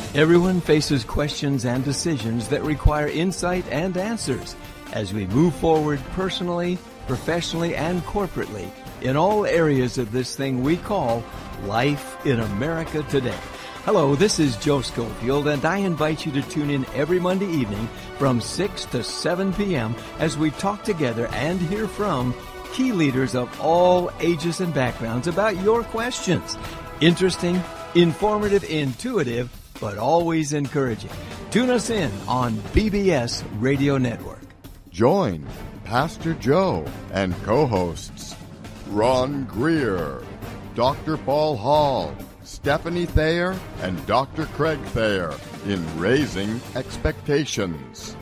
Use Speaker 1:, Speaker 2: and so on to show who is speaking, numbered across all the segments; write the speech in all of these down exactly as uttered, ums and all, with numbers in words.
Speaker 1: Everyone faces questions and decisions that require insight and answers as we move forward personally, professionally, and corporately in all areas of this thing we call life in America today. Hello, this is Joe Schofield, and I invite you to tune in every Monday evening from six to seven p.m. as we talk together and hear from key leaders of all ages and backgrounds about your questions. Interesting, informative, intuitive, but always encouraging. Tune us in on B B S Radio Network.
Speaker 2: Join Pastor Joe and co-hosts Ron Greer, Doctor Paul Hall, Stephanie Thayer, and Doctor Craig Thayer in Raising Expectations.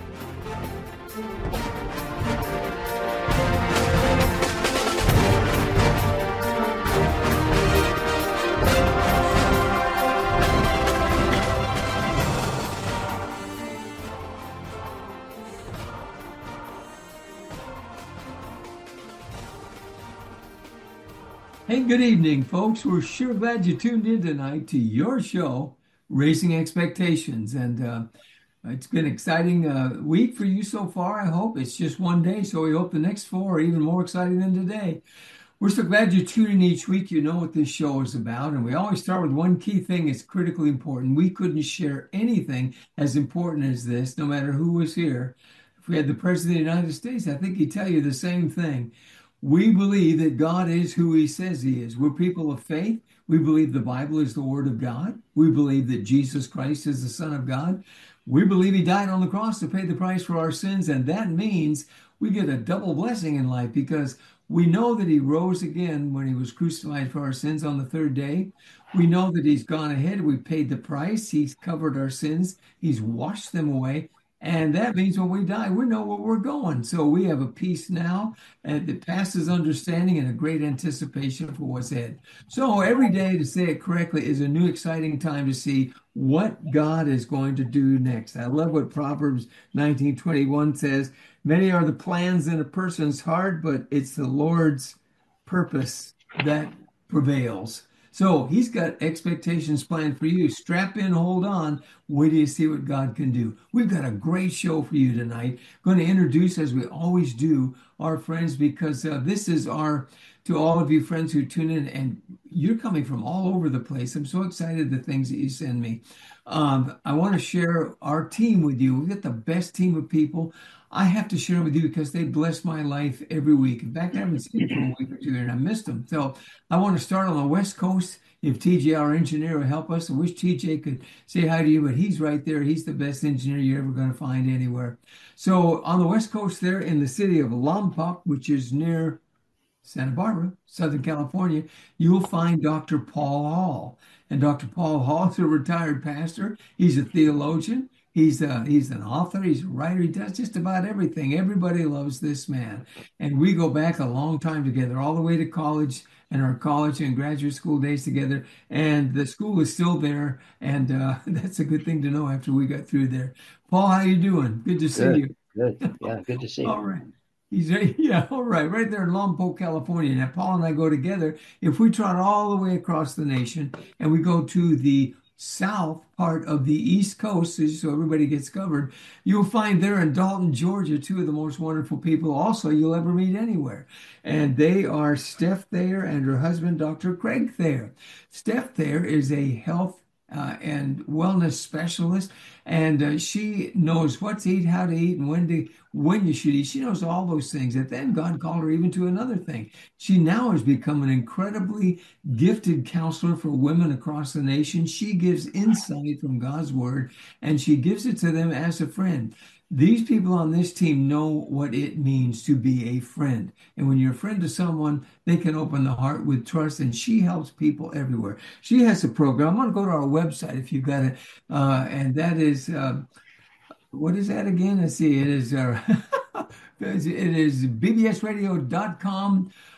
Speaker 3: Hey, good evening, folks. We're sure glad you tuned in tonight to your show, Raising Expectations. And uh, it's been an exciting uh, week for you so far, I hope. It's just one day, so we hope the next four are even more exciting than today. We're so glad you tune in each week. You know what this show is about. And we always start with one key thing that's critically important. We couldn't share anything as important as this, no matter who was here. If we had the President of the United States, I think he'd tell you the same thing. We believe that God is who he says he is. We're people of faith. We believe the Bible is the Word of God. We believe that Jesus Christ is the Son of God. We believe he died on the cross to pay the price for our sins, and that means we get a double blessing in life because we know that he rose again when he was crucified for our sins on the third day. We know that he's gone ahead. We paid the price. He's covered our sins. He's washed them away. And that means when we die, we know where we're going. So we have a peace now that passes understanding and a great anticipation for what's ahead. So every day, to say it correctly, is a new exciting time to see what God is going to do next. I love what Proverbs nineteen twenty-one says. Many are the plans in a person's heart, but it's the Lord's purpose that prevails. So he's got expectations planned for you. Strap in, hold on. Wait till you see what God can do. We've got a great show for you tonight. Going to introduce, as we always do, our friends, because uh, this is our, to all of you friends who tune in, and you're coming from all over the place. I'm so excited the things that you send me. Um, I want to share our team with you. We've got the best team of people. I have to share with you because they bless my life every week. In fact, I haven't seen them for a week or two, and I missed them. So I want to start on the West Coast. If T J, our engineer, will help us, I wish T J could say hi to you, but he's right there. He's the best engineer you're ever going to find anywhere. So on the West Coast there in the city of Lompoc, which is near Santa Barbara, Southern California, you'll find Doctor Paul Hall. And Doctor Paul Hall is a retired pastor. He's a theologian. He's a, he's an author. He's a writer. He does just about everything. Everybody loves this man. And we go back a long time together, all the way to college and our college and graduate school days together. And the school is still there. And uh, that's a good thing to know after we got through there. Paul, how you doing? Good to see
Speaker 4: good,
Speaker 3: you.
Speaker 4: Good. Yeah, good to see you.
Speaker 3: All right. He's yeah, all right, right there in Lompoc, California. Now, Paul and I go together. If we trot all the way across the nation and we go to the south part of the East Coast, so everybody gets covered, you'll find there in Dalton, Georgia, two of the most wonderful people also you'll ever meet anywhere. And they are Steph Thayer and her husband, Doctor Craig Thayer. Steph Thayer is a health uh, and wellness specialist, and uh, she knows what to eat, how to eat, and when to when you should eat. She knows all those things. And then God called her even to another thing. She now has become an incredibly gifted counselor for women across the nation. She gives insight from God's word, and she gives it to them as a friend. These people on this team know what it means to be a friend. And when you're a friend to someone, they can open the heart with trust, and she helps people everywhere. She has a program. I'm going to go to our website if you've got it. Uh, and that is, uh, what is that again? Let's see. It is, uh, it is b b s radio dot com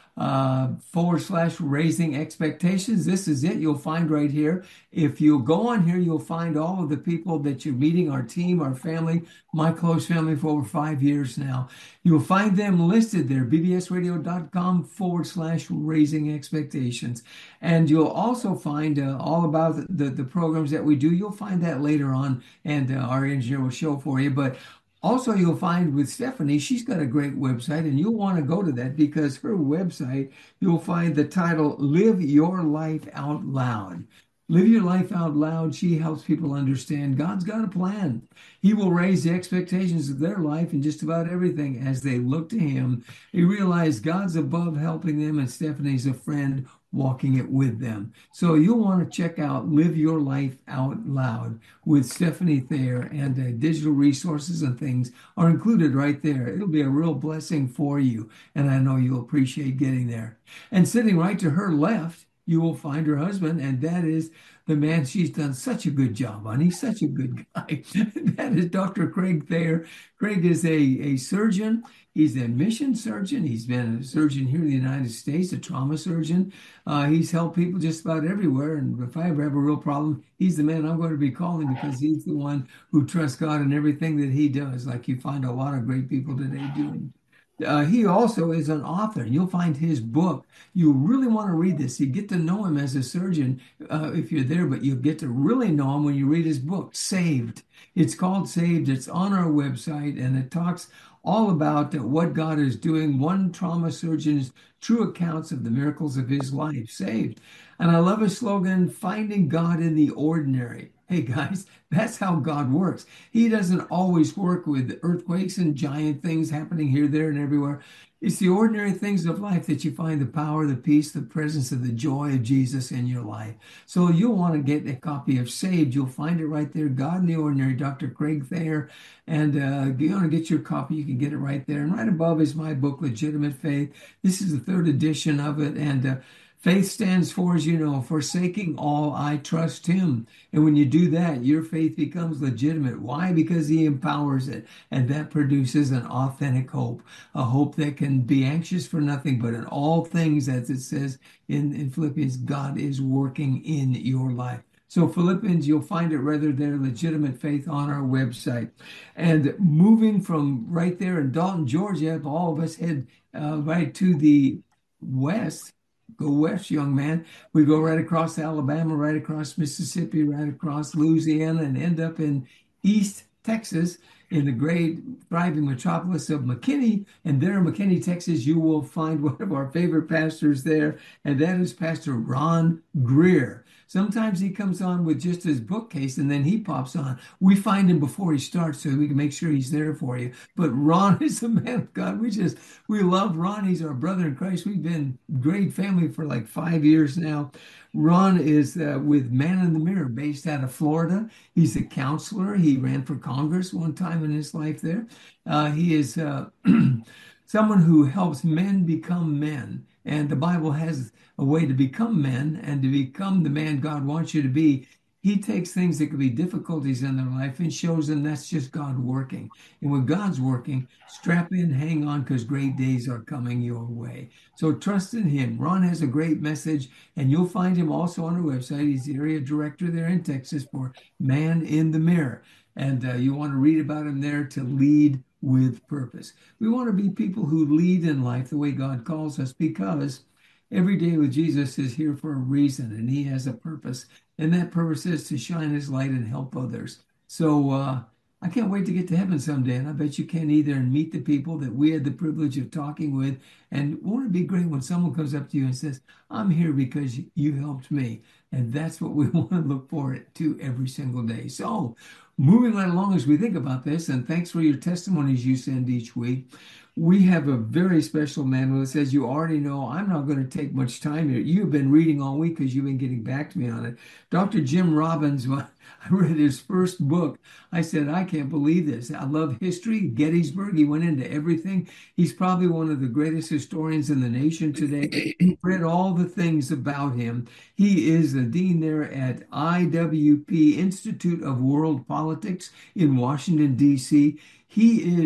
Speaker 3: uh, forward slash raising expectations. This is it. You'll find right here. If you go on here, you'll find all of the people that you're meeting, our team, our family, my close family for over five years now. You'll find them listed there, bbsradio.com forward slash raising expectations. And you'll also find uh, all about the, the programs that we do. You'll find that later on, and uh, our engineer will show for you. But also, you'll find with Stephanie, she's got a great website, and you'll want to go to that because her website, you'll find the title, Live Your Life Out Loud. Live Your Life Out Loud. She helps people understand God's got a plan. He will raise the expectations of their life and just about everything as they look to Him. They realize God's above helping them, and Stephanie's a friend walking it with them. So you'll want to check out Live Your Life Out Loud with Stephanie Thayer, and uh, digital resources and things are included right there. It'll be a real blessing for you, and I know you'll appreciate getting there. And sitting right to her left, you will find her husband, and that is the man she's done such a good job on. He's such a good guy. That is Doctor Craig Thayer. Craig is a, a surgeon. He's a mission surgeon. He's been a surgeon here in the United States, a trauma surgeon. Uh, he's helped people just about everywhere. And if I ever have a real problem, he's the man I'm going to be calling because he's the one who trusts God in everything that he does, like you find a lot of great people today doing. Uh, he also is an author. You'll find his book. You really want to read this. You get to know him as a surgeon uh, if you're there, but you'll get to really know him when you read his book, Saved. It's called Saved. It's on our website, and it talks all about uh, what God is doing. One trauma surgeon's true accounts of the miracles of his life, Saved. And I love his slogan, Finding God in the Ordinary. Hey guys, that's how God works. He doesn't always work with earthquakes and giant things happening here, there, and everywhere. It's the ordinary things of life that you find the power, the peace, the presence of the joy of Jesus in your life. So you'll want to get a copy of Saved. You'll find it right there, God in the Ordinary, Doctor Craig Thayer. And uh, you want to get your copy, you can get it right there. And right above is my book, Legitimate Faith. This is the third edition of it. And uh, faith stands for, as you know, forsaking all, I trust Him. And when you do that, your faith becomes legitimate. Why? Because He empowers it. And that produces an authentic hope, a hope that can be anxious for nothing, but in all things, as it says in, in Philippians, God is working in your life. So Philippians, you'll find it rather there, Legitimate Faith, on our website. And moving from right there in Dalton, Georgia, all of us head uh, right to the west. Go west, young man. We go right across Alabama, right across Mississippi, right across Louisiana, and end up in East Texas, in the great thriving metropolis of McKinney. And there in McKinney, Texas, you will find one of our favorite pastors there, and that is Pastor Ron Greer. Sometimes he comes on with just his bookcase and then he pops on. We find him before he starts so we can make sure he's there for you. But Ron is a man of God. We just, we love Ron. He's our brother in Christ. We've been great family for like five years now. Ron is uh, with Man in the Mirror, based out of Florida. He's a counselor. He ran for Congress one time in his life there. Uh, he is uh, someone who helps men become men. And the Bible has a way to become men and to become the man God wants you to be. He takes things that could be difficulties in their life and shows them that's just God working. And when God's working, strap in, hang on, because great days are coming your way. So trust in Him. Ron has a great message, and you'll find him also on our website. He's the area director there in Texas for Man in the Mirror. And uh, you want to read about him there, to lead with purpose. We want to be people who lead in life the way God calls us, because every day with Jesus is here for a reason, and He has a purpose. And that purpose is to shine His light and help others. So uh, I can't wait to get to heaven someday, and I bet you can either, and meet the people that we had the privilege of talking with. And won't it be great when someone comes up to you and says, I'm here because you helped me. And that's what we want to look forward to every single day. So moving right along as we think about this, and thanks for your testimonies you send each week. We have a very special man with us. As you already know, I'm not going to take much time here. You've been reading all week because you've been getting back to me on it. Doctor Jim Robbins, when I read his first book, I said, I can't believe this. I love history. Gettysburg, he went into everything. He's probably one of the greatest historians in the nation today. Read all the things about him. He is the dean there at I W P, Institute of World Politics in Washington, D C. He is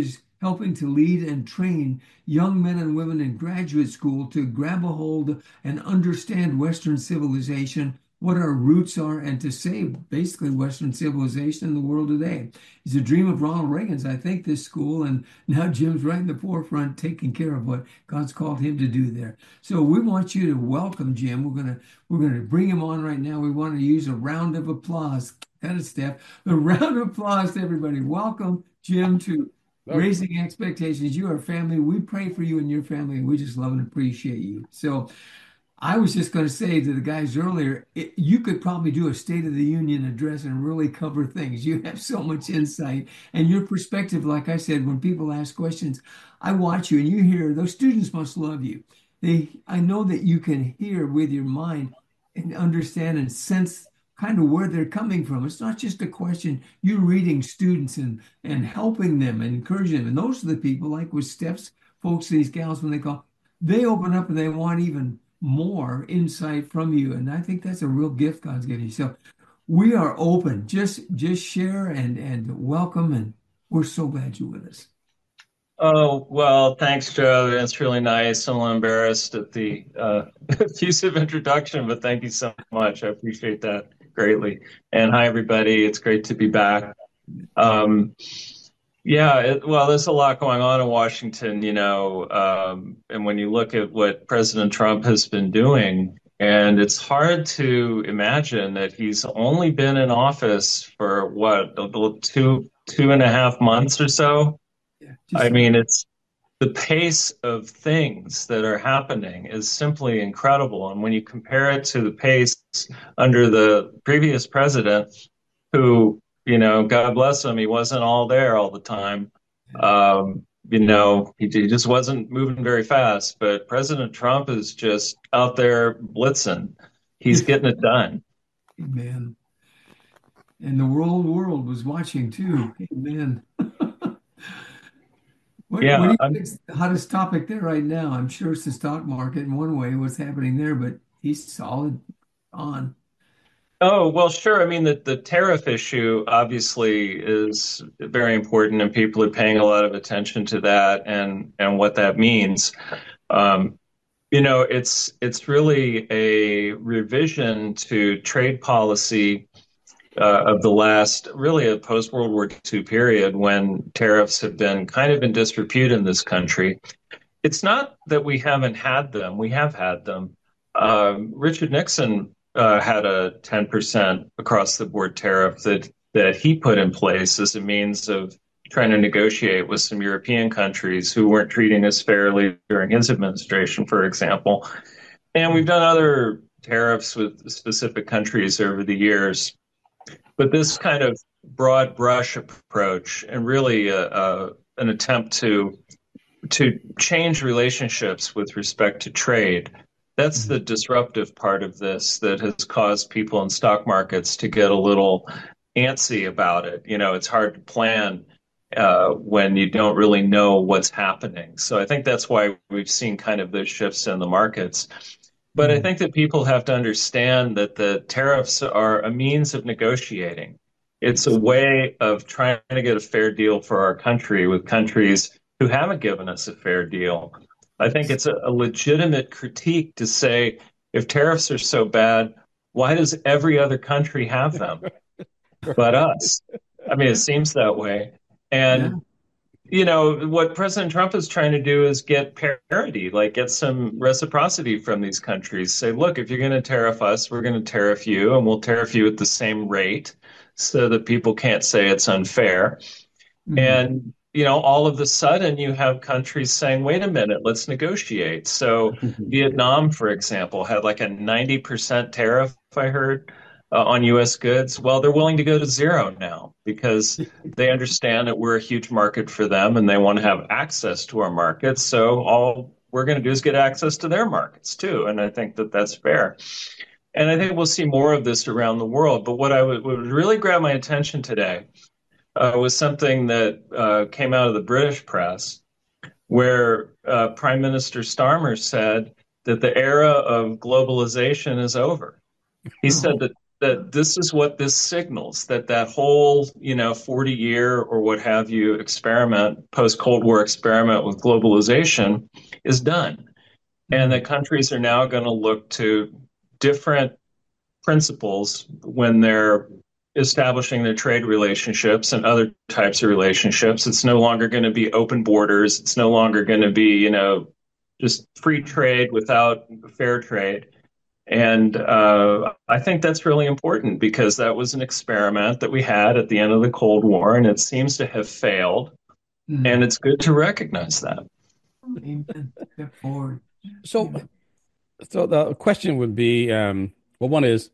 Speaker 3: helping to lead and train young men and women in graduate school to grab a hold and understand Western civilization, what our roots are, and to save basically Western civilization in the world today. It's a dream of Ronald Reagan's, I think, this school, and now Jim's right in the forefront taking care of what God's called him to do there. So we want you to welcome Jim. We're gonna we're gonna bring him on right now. We want to use a round of applause. Kind of step. A round of applause to everybody. Welcome, Jim, to Raising Expectations. You are family. We pray for you and your family, and we just love and appreciate you. So I was just going to say to the guys earlier, it, you could probably do a State of the Union address and really cover things. You have so much insight and your perspective. Like I said, when people ask questions, I watch you and you hear those students must love you. They, I know that you can hear with your mind and understand and sense kind of where they're coming from. It's not just a question. You're reading students and, and helping them and encouraging them. And those are the people, like with Steph's folks, these gals, when they call, they open up and they want even more insight from you. And I think that's a real gift God's given you. So we are open. Just just share and, and welcome. And we're so glad you're with us.
Speaker 4: Oh, well, thanks, Joe. That's really nice. I'm a little embarrassed at the uh, effusive introduction, but thank you so much. I appreciate that greatly. And hi, everybody. It's great to be back. Um, yeah, it, well, there's a lot going on in Washington, you know, um, and when you look at what President Trump has been doing, and it's hard to imagine that he's only been in office for what, two, two and a half months or so. I mean, it's the pace of things that are happening is simply incredible. And when you compare it to the pace under the previous president, who, you know, God bless him, he wasn't all there all the time. Um, you know, he, he just wasn't moving very fast. But President Trump is just out there blitzing. He's getting it done.
Speaker 3: Amen. And the world world was watching too. Amen. What,
Speaker 4: yeah,
Speaker 3: what do you think's the hottest topic there right now? I'm sure it's the stock market in one way, what's happening there, but he's solid on.
Speaker 4: Oh, well, sure. I mean, the, the tariff issue obviously is very important, and people are paying a lot of attention to that and, and what that means. Um, you know, it's it's really a revision to trade policy Uh, of the last, really a post-World War Two period when tariffs have been kind of in disrepute in this country. It's not that we haven't had them. We have had them. Um, Richard Nixon uh, had a ten percent across-the-board tariff that, that he put in place as a means of trying to negotiate with some European countries who weren't treating us fairly during his administration, for example. And we've done other tariffs with specific countries over the years. But this kind of broad brush approach and really a, a, an attempt to to change relationships with respect to trade, that's the disruptive part of this that has caused people in stock markets to get a little antsy about it. You know, it's hard to plan uh, when you don't really know what's happening. So I think that's why we've seen kind of those shifts in the markets. But I think that people have to understand that the tariffs are a means of negotiating. It's a way of trying to get a fair deal for our country with countries who haven't given us a fair deal. I think it's a, a legitimate critique to say, if tariffs are so bad, why does every other country have them but us? I mean, it seems that way. And yeah. You know, what President Trump is trying to do is get parity, like get some reciprocity from these countries. Say, look, if you're going to tariff us, we're going to tariff you, and we'll tariff you at the same rate so that people can't say it's unfair. Mm-hmm. And, you know, all of a sudden you have countries saying, wait a minute, let's negotiate. So Vietnam, for example, had like a ninety percent tariff, I heard. Uh, on U S goods, well, they're willing to go to zero now because they understand that we're a huge market for them and they want to have access to our markets. So all we're going to do is get access to their markets too. And I think that that's fair. And I think we'll see more of this around the world. But what I would, what would really grab my attention today uh, was something that uh, came out of the British press where uh, Prime Minister Starmer said that the era of globalization is over. He said that that this is what this signals, that that whole, you know, forty year or what have you experiment, post Cold War experiment with globalization is done. And that countries are now going to look to different principles when they're establishing their trade relationships and other types of relationships. It's no longer going to be open borders. It's no longer going to be, you know, just free trade without fair trade. And uh, I think that's really important because that was an experiment that we had at the end of the Cold War, and it seems to have failed. Mm. And it's good to recognize that.
Speaker 3: Amen. Step forward.
Speaker 5: So, so the question would be, um, well, one is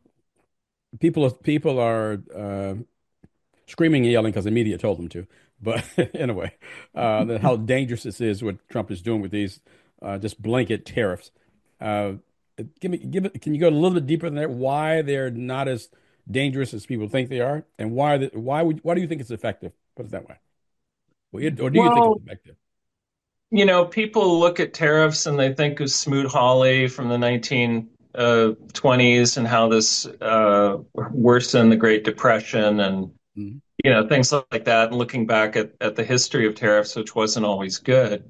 Speaker 5: people people are uh, screaming and yelling because the media told them to. But anyway, uh, how dangerous this is, what Trump is doing with these uh, just blanket tariffs. Uh, give me, give it. Can you go a little bit deeper than that? Why they're not as dangerous as people think they are, and why the, why would why do you think it's effective? Put it that way. Or do you
Speaker 4: well,
Speaker 5: think it's effective?
Speaker 4: You know, people look at tariffs and they think of Smoot-Hawley from the nineteen twenties and how this uh, worsened the Great Depression and, mm-hmm. you know, things like that. And looking back at, at the history of tariffs, which wasn't always good.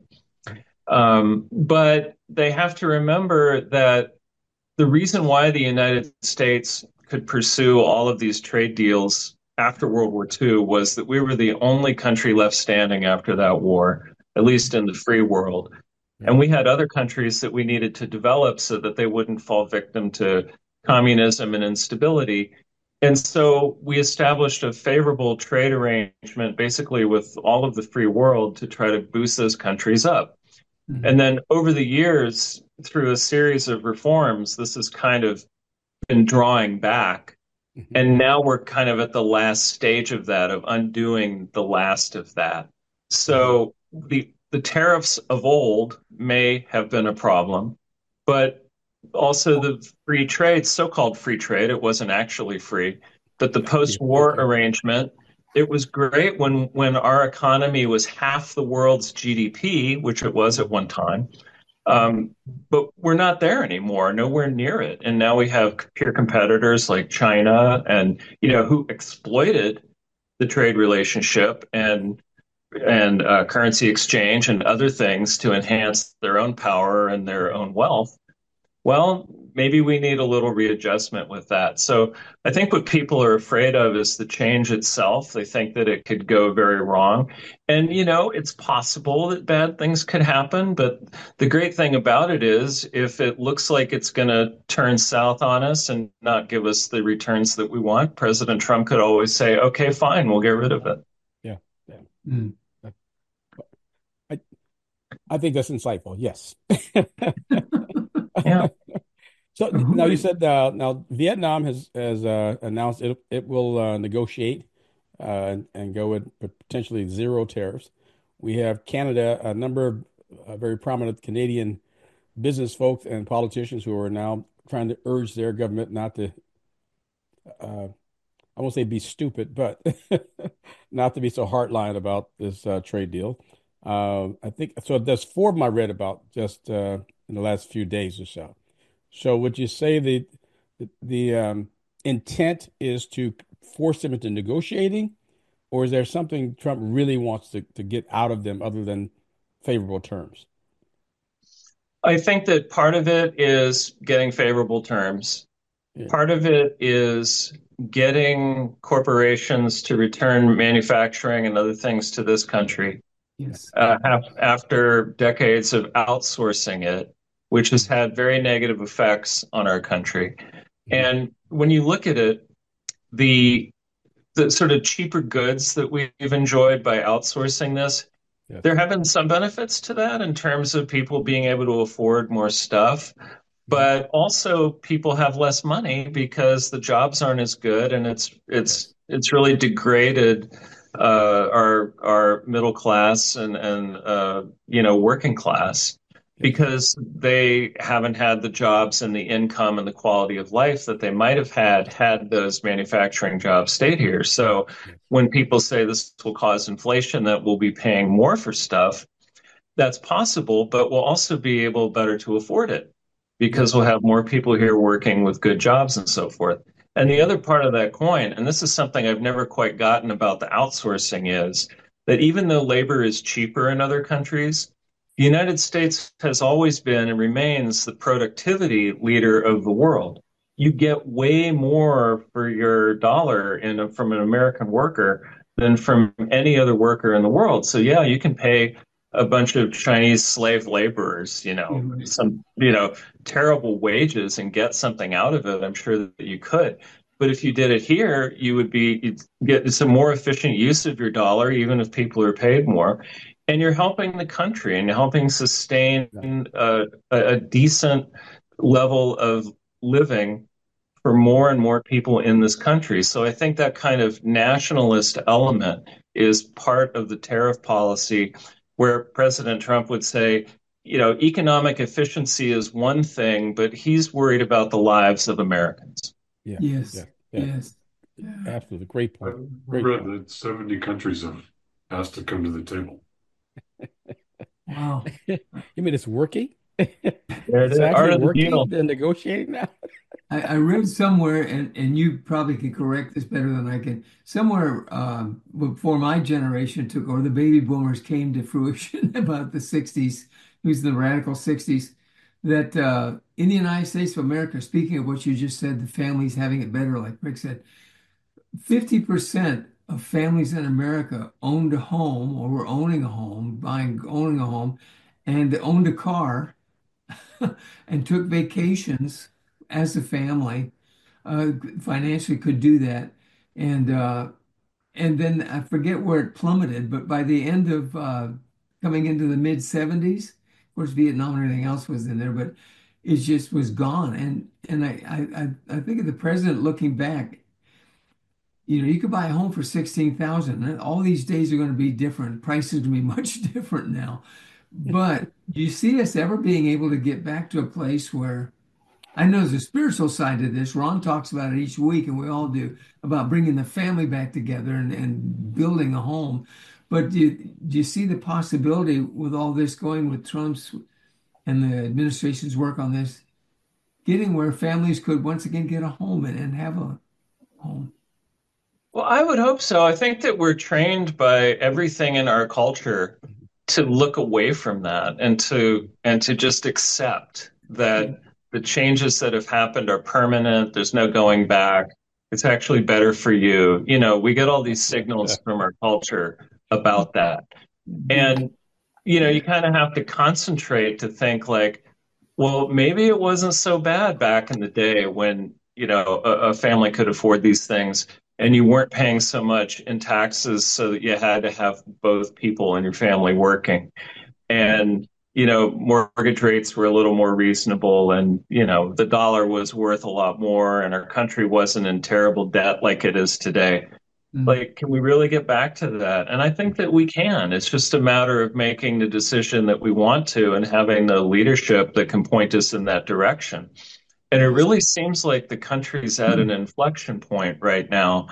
Speaker 4: Um, but they have to remember that the reason why the United States could pursue all of these trade deals after World War Two was that we were the only country left standing after that war, at least in the free world. And we had other countries that we needed to develop so that they wouldn't fall victim to communism and instability. And so we established a favorable trade arrangement basically with all of the free world to try to boost those countries up. Mm-hmm. And then over the years, through a series of reforms, this has kind of been drawing back. Mm-hmm. And now we're kind of at the last stage of that, of undoing the last of that. So mm-hmm. the The tariffs of old may have been a problem, but also the free trade, so-called free trade, it wasn't actually free, but the post-war arrangement, it was great when, when our economy was half the world's G D P, which it was at one time, um, but we're not there anymore, nowhere near it. And now we have peer competitors like China and, you know, who exploited the trade relationship and and uh, currency exchange and other things to enhance their own power and their own wealth. Well, maybe we need a little readjustment with that. So I think what people are afraid of is the change itself. They think that it could go very wrong. And, you know, it's possible that bad things could happen. But the great thing about it is if it looks like it's going to turn south on us and not give us the returns that we want, President Trump could always say, OK, fine, we'll get rid of it.
Speaker 5: Yeah. yeah. Mm. I, I think that's insightful. Yes.
Speaker 4: Yeah.
Speaker 5: So now you said uh, now Vietnam has has uh, announced it it will uh, negotiate uh, and, and go with potentially zero tariffs. We have Canada, a number of uh, very prominent Canadian business folks and politicians who are now trying to urge their government not to, uh, I won't say be stupid, but not to be so hardline about this uh, trade deal. Uh, I think so. There's four of them I read about just uh, in the last few days or so. So would you say the the, the um, intent is to force them into negotiating, or is there something Trump really wants to, to get out of them other than favorable terms?
Speaker 4: I think that part of it is getting favorable terms. Yeah. Part of it is getting corporations to return manufacturing and other things to this country.
Speaker 3: Yes.
Speaker 4: Uh, after decades of outsourcing it, which has had very negative effects on our country. And when you look at it, the the sort of cheaper goods that we've enjoyed by outsourcing this, yes. there have been some benefits to that in terms of people being able to afford more stuff. But also people have less money because the jobs aren't as good, and it's it's it's really degraded uh, our our middle class and and uh, you know working class. Because they haven't had the jobs and the income and the quality of life that they might have had had those manufacturing jobs stayed here. So when people say this will cause inflation, that we'll be paying more for stuff, that's possible, but we'll also be able better to afford it because we'll have more people here working with good jobs and so forth. And the other part of that coin, and this is something I've never quite gotten about the outsourcing, is that even though labor is cheaper in other countries, the United States has always been and remains the productivity leader of the world. You get way more for your dollar in a, from an American worker than from any other worker in the world. So yeah, you can pay a bunch of Chinese slave laborers, you know,
Speaker 3: Right.
Speaker 4: some, you know, terrible wages and get something out of it. I'm sure that you could. But if you did it here, you would be you'd get some more efficient use of your dollar, even if people are paid more. And you're helping the country and you're helping sustain uh, a, a decent level of living for more and more people in this country. So I think that kind of nationalist element is part of the tariff policy where President Trump would say, you know, economic efficiency is one thing, but he's worried about the lives of Americans.
Speaker 5: Yeah.
Speaker 3: Yes.
Speaker 5: Yeah. Yeah.
Speaker 3: Yes. Yeah.
Speaker 5: Absolutely. Great point.
Speaker 6: I
Speaker 5: Great
Speaker 6: read
Speaker 5: point.
Speaker 6: that seventy countries have asked to come to the table.
Speaker 3: Wow.
Speaker 5: You mean it's working?
Speaker 4: There it
Speaker 5: It's
Speaker 4: is. Art
Speaker 5: actually
Speaker 4: of the
Speaker 5: working.
Speaker 4: deal.
Speaker 5: They're negotiating now.
Speaker 3: I, I read somewhere, and, and you probably can correct this better than I can. Somewhere um, before my generation took, or the baby boomers came to fruition about the sixties, who's the radical sixties, that uh, in the United States of America, speaking of what you just said, the families having it better, like Rick said, fifty percent of families in America owned a home or were owning a home, buying, owning a home, and owned a car and took vacations as a family, uh, financially could do that. And uh, and then I forget where it plummeted, but by the end of uh, coming into the mid seventies, of course, Vietnam and everything else was in there, but it just was gone. And and I I I I think of the president looking back, you know, you could buy a home for sixteen thousand. And all these days are going to be different. Prices are going to be much different now. But do you see us ever being able to get back to a place where I know there's a spiritual side to this. Ron talks about it each week, and we all do, about bringing the family back together and, and building a home. But do you, do you see the possibility with all this going with Trump's and the administration's work on this, getting where families could once again get a home and, and have a home?
Speaker 4: Well, I would hope so. I think that we're trained by everything in our culture to look away from that and to and to just accept that the changes that have happened are permanent. There's no going back. It's actually better for you. You know, we get all these signals from our culture about that. And, you know, you kind of have to concentrate to think like, well, maybe it wasn't so bad back in the day when, you know, a, a family could afford these things and you weren't paying so much in taxes so that you had to have both people in your family working. And, you know, mortgage rates were a little more reasonable and, you know, the dollar was worth a lot more and our country wasn't in terrible debt like it is today.
Speaker 3: Mm.
Speaker 4: Like, can we really get back to that? And I think that we can. It's just a matter of making the decision that we want to and having the leadership that can point us in that direction. And it really seems like the country's at an inflection point right now.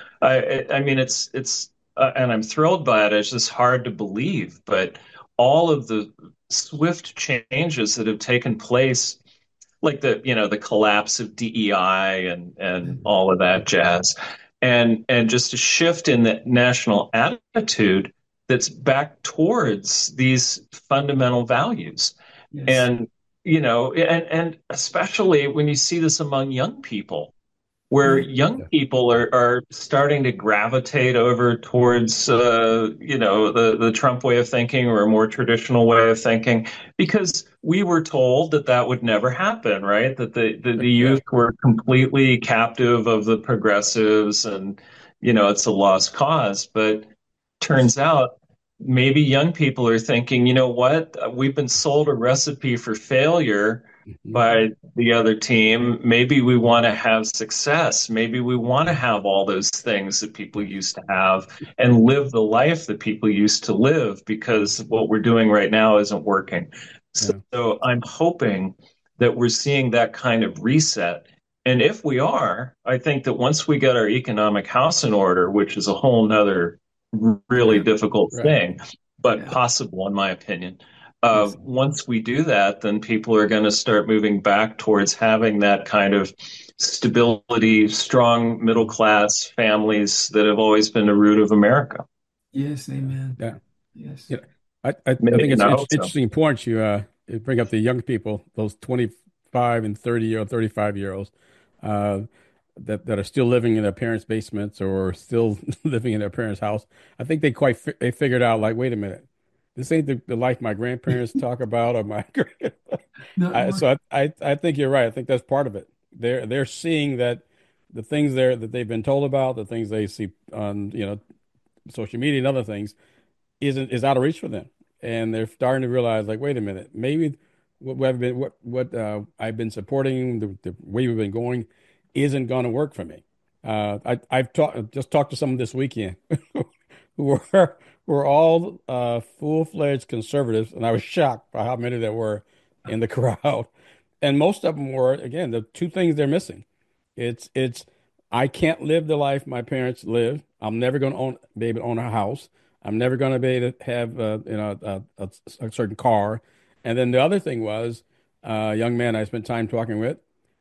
Speaker 4: I, I mean, it's it's, uh, and I'm thrilled by it. It's just hard to believe, but all of the swift changes that have taken place, like the you know the collapse of D E I and and all of that jazz, and and just a shift in the national attitude that's back towards these fundamental values.
Speaker 3: Yes.
Speaker 4: And you know, and, and especially when you see this among young people, where young people are, are starting to gravitate over towards, uh, you know, the, the Trump way of thinking or a more traditional way of thinking, because we were told that that would never happen, right? That the, the, the youth were completely captive of the progressives and, you know, it's a lost cause. But turns out maybe young people are thinking, you know what, we've been sold a recipe for failure by the other team. Maybe we want to have success. Maybe we want to have all those things that people used to have and live the life that people used to live because what we're doing right now isn't working. So, yeah. so I'm hoping that we're seeing that kind of reset. And if we are, I think that once we get our economic house in order, which is a whole nother really difficult right. thing, but yeah. possible in my opinion. Uh, once we do that, then people are going to start moving back towards having that kind of stability, strong middle class families that have always been the root of America.
Speaker 3: Yes, amen.
Speaker 5: Yeah.
Speaker 3: Yes.
Speaker 5: Yeah. I, I, I
Speaker 4: Maybe,
Speaker 5: think it's
Speaker 4: and I
Speaker 5: an
Speaker 4: hope so.
Speaker 5: interesting point you, uh, you bring up the young people, those twenty-five and thirty year old, thirty-five year olds, uh, that, that are still living in their parents' basements or still living in their parents' house. I think they quite, fi- they figured out like, wait a minute, this ain't the, the life my grandparents talk about or my,
Speaker 3: Not
Speaker 5: I,
Speaker 3: more.
Speaker 5: so I, I, I think you're right. I think that's part of it. They're, they're seeing that the things there that they've been told about, the things they see on, you know, social media and other things isn't, is out of reach for them. And they're starting to realize, like, wait a minute, maybe what we've been, what what uh, I've been supporting, the, the way we've been going, isn't going to work for me. Uh, I I've talked just talked to someone this weekend who were were all uh, full fledged conservatives, and I was shocked by how many there were in the crowd. And most of them were, again, the two things they're missing. It's it's I can't live the life my parents lived. I'm never going to own be able to own a house. I'm never going to be able to have uh, you know a, a, a certain car. And then the other thing was uh, a young man I spent time talking with.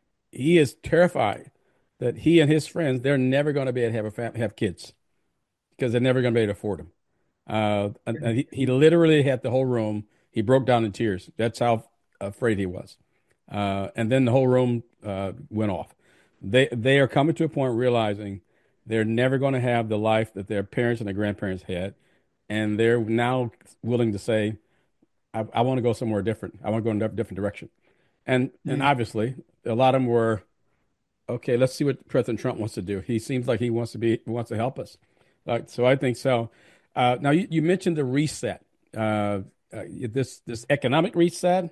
Speaker 5: He is terrified that he and his friends they're never going to be able to have a fam- have kids because they're never going to be able to afford them. Uh, and, and he, he literally had the whole room. He broke down in tears. That's how afraid he was. Uh, and then the whole room uh, went off. They they are coming to a point realizing they're never going to have the life that their parents and their grandparents had, and they're now willing to say, "I, I want to go somewhere different. I want to go in a different direction." And and
Speaker 3: Yeah.
Speaker 5: obviously, a lot of them were okay. Let's see what President Trump wants to do. He seems like he wants to be wants to help us. Like so, I think so. Uh, now you, you mentioned the reset. Uh, uh, this this economic reset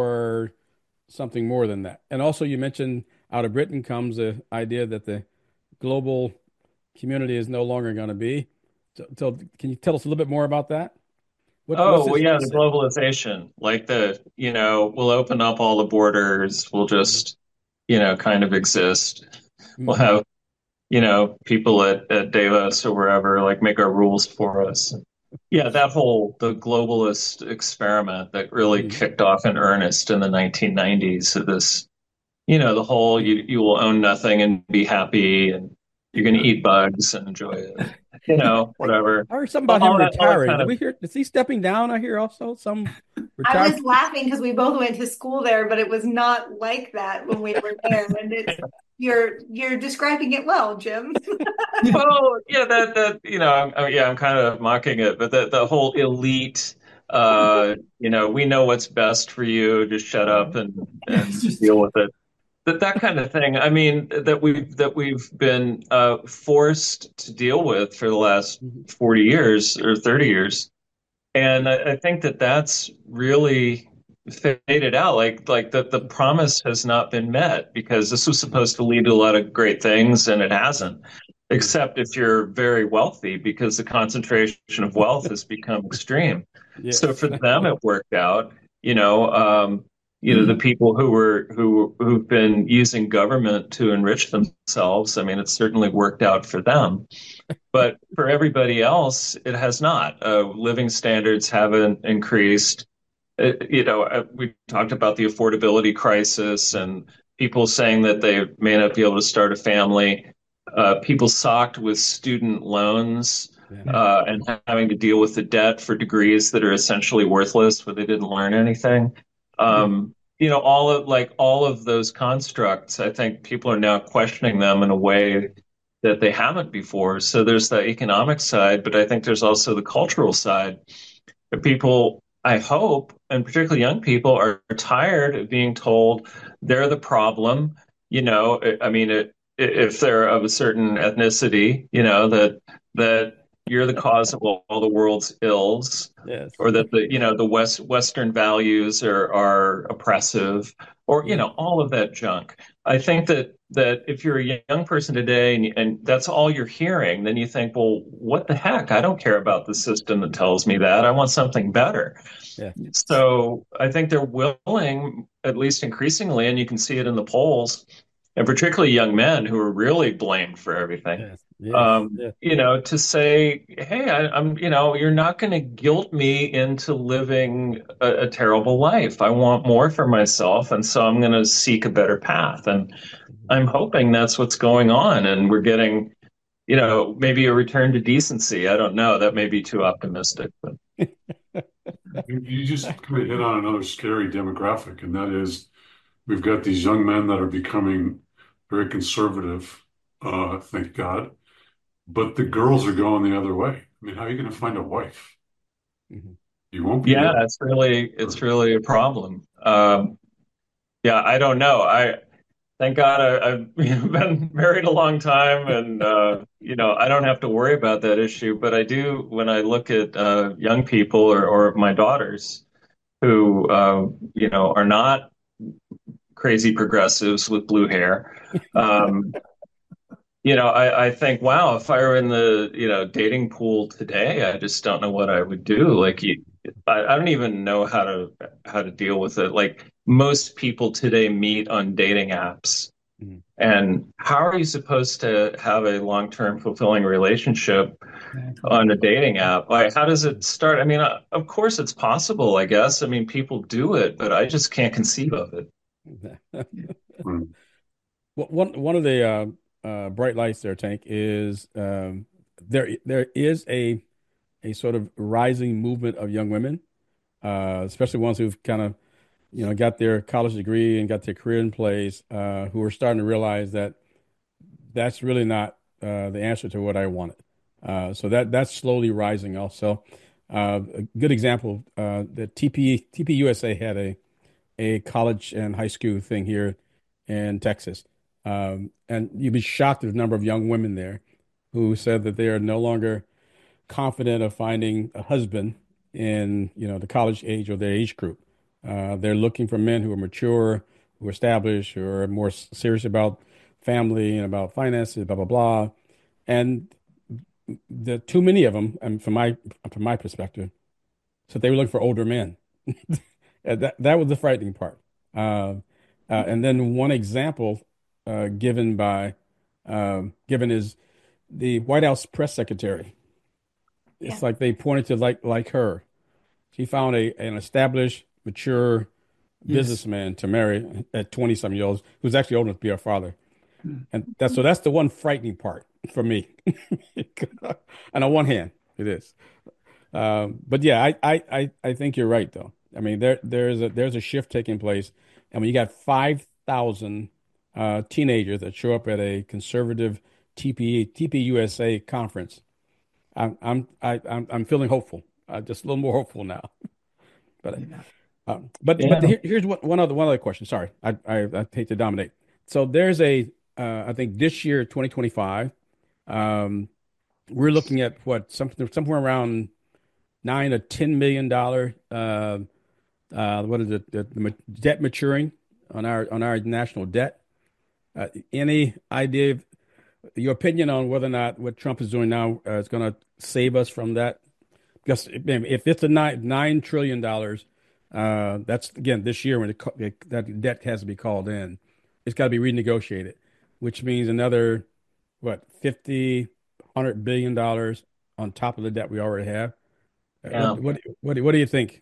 Speaker 5: or something more than that. And also, you mentioned out of Britain comes the idea that the global community is no longer going to be. So, so, can you tell us a little bit more about that? What, what's
Speaker 4: Oh, well,
Speaker 5: this
Speaker 4: yeah, the
Speaker 5: reset?
Speaker 4: globalization, like the, you know, we'll open up all the borders. We'll just, you know, kind of exist. We'll
Speaker 5: Mm-hmm.
Speaker 4: have, you know, people at, at Davos or wherever, like make our rules for us. Yeah, that whole, the globalist experiment that really
Speaker 5: Mm-hmm.
Speaker 4: kicked off in earnest in the nineteen nineties. So this, you know, the whole, you, you will own nothing and be happy and you're going to eat bugs and enjoy it, you know, whatever.
Speaker 5: I heard something
Speaker 4: All
Speaker 5: about him
Speaker 4: that, all that
Speaker 5: retiring.
Speaker 4: kind
Speaker 5: Did
Speaker 4: of.
Speaker 5: we hear? Is he stepping down? I hear also some
Speaker 7: I
Speaker 5: retire.
Speaker 7: was laughing because we both went to school there, but it was not like that when we were there. And it's you're you're describing it well, Jim.
Speaker 4: Well, yeah, that that you know, I'm, I'm- yeah, I'm kind of mocking it, but the the whole elite, uh, you know, we know what's best for you. Just shut up and
Speaker 3: Yeah, it's
Speaker 4: and
Speaker 3: just
Speaker 4: deal with it. That that kind of thing. I mean, that we've that we've been uh, forced to deal with for the last
Speaker 5: Mhm.
Speaker 4: forty years or thirty years, and I, I think that that's really faded out. Like like the the promise has not been met because this was supposed to lead to a lot of great things, and it hasn't.
Speaker 5: Mhm.
Speaker 4: Except if you're very wealthy, because the concentration of wealth has become extreme. So
Speaker 5: Yes.
Speaker 4: for them, it worked out. You know, um, you know, the people who were who who've been using government to enrich themselves. I mean, it's certainly worked out for them. But for everybody else, it has not. Uh, living standards haven't increased. Uh, you know, uh, we talked about the affordability crisis and people saying that they may not be able to start a family. Uh, people socked with student loans
Speaker 5: Yeah.
Speaker 3: yeah.
Speaker 4: uh, and having to deal with the debt for degrees that are essentially worthless, where they didn't learn anything.
Speaker 5: Yeah.
Speaker 4: Um, you know, all of like all of those constructs. I think people are now questioning them in a way that they haven't before. So there's the economic side, but I think there's also the cultural side. People, I hope, and particularly young people, are tired of being told they're the problem. You know, I mean, it, if they're of a certain ethnicity, you know, that that you're the cause of all, all the world's ills,
Speaker 5: Yes.
Speaker 4: or that the you know the West Western values are are oppressive, or you
Speaker 5: Yeah.
Speaker 4: know all of that junk. I think that that if you're a young person today and, and that's all you're hearing, then you think, well, what the heck? I don't care about the system that tells me that. I want something better.
Speaker 5: Yeah.
Speaker 4: So I think they're willing, at least increasingly, and you can see it in the polls, and particularly young men who are really blamed for everything.
Speaker 5: Yes, yes,
Speaker 4: Um,
Speaker 5: yes.
Speaker 4: you know, to say, hey, I, I'm, you know, you're not going to guilt me into living a, a terrible life. I want more for myself, and so I'm going to seek a better path. And I'm hoping that's what's going on, and we're getting, you know, maybe a return to decency. I don't know. That may be too optimistic, but
Speaker 6: You, you just kind of hit on another scary demographic, and that is we've got these young men that are becoming very conservative, uh, thank God, but the girls are going the other way. I mean, how are you going to find a wife?
Speaker 5: Mhm.
Speaker 6: You won't be
Speaker 4: yeah,
Speaker 6: able
Speaker 4: it's really, it's really a problem. Um, yeah, I don't know. I thank God I, I've been married a long time, and uh, you know, I don't have to worry about that issue. But I do when I look at uh, young people or, or my daughters who, uh, you know, are not crazy progressives with blue hair. Um, you know, I, I think, wow, if I were in the, you know, dating pool today, I just don't know what I would do. Like, you, I, I don't even know how to how to deal with it. Like, most people today meet on dating apps.
Speaker 5: Mhm.
Speaker 4: And how are you supposed to have a long-term fulfilling relationship
Speaker 3: Exactly.
Speaker 4: on a dating app? Like, how does it start? I mean, uh, of course it's possible, I guess. I mean, people do it, but I just can't conceive of it.
Speaker 6: to.
Speaker 5: Well, one one of the uh, uh, bright lights there, Tank, is um, there there is a a sort of rising movement of young women, uh, especially ones who've kind of you know got their college degree and got their career in place, uh, who are starting to realize that that's really not uh, the answer to what I wanted. Uh, so that that's slowly rising also. Uh, a good example, uh, the T P T P U S A had a a college and high school thing here in Texas. Um, and you'd be shocked at the number of young women there who said that they are no longer confident of finding a husband in, you know, the college age or their age group. Uh, they're looking for men who are mature, who are established, who are more s- serious about family and about finances, blah, blah, blah. And the too many of them, and from my from my perspective, so they were looking for older men. And that that was the frightening part. Uh, uh, and then one example uh, given by um, given is the White House press secretary.
Speaker 7: Yeah.
Speaker 5: It's like they pointed to like like her. She found a an established, mature
Speaker 3: Yes.
Speaker 5: businessman to marry at twenty some years old, who's actually old enough to be her father.
Speaker 3: Mm.
Speaker 5: And that's so that's the one frightening part for me. And on one hand, it is. Um, but yeah, I, I, I, I think you're right though. I mean, there there's a there's a shift taking place, and when you got five thousand uh, teenagers that show up at a conservative T P T P U S A conference, I'm I'm I, I'm I'm feeling hopeful, uh, just a little more hopeful now. But
Speaker 3: Yeah.
Speaker 5: um, but but
Speaker 4: Yeah.
Speaker 5: here, here's one one other one other question. Sorry, I I, I hate to dominate. So there's a uh, I think this year twenty twenty-five, um, we're looking at what something somewhere around nine to ten million dollar uh, uh, what is it the, the debt maturing on our on our national debt. Uh, any idea of your opinion on whether or not what Trump is doing now uh, is going to save us from that? Because if it's a nine nine trillion dollars, uh, that's again this year when it, that debt has to be called in, it's got to be renegotiated, which means another what fifty hundred billion dollars on top of the debt we already have. Uh,
Speaker 4: Yeah.
Speaker 5: What what what what do you think?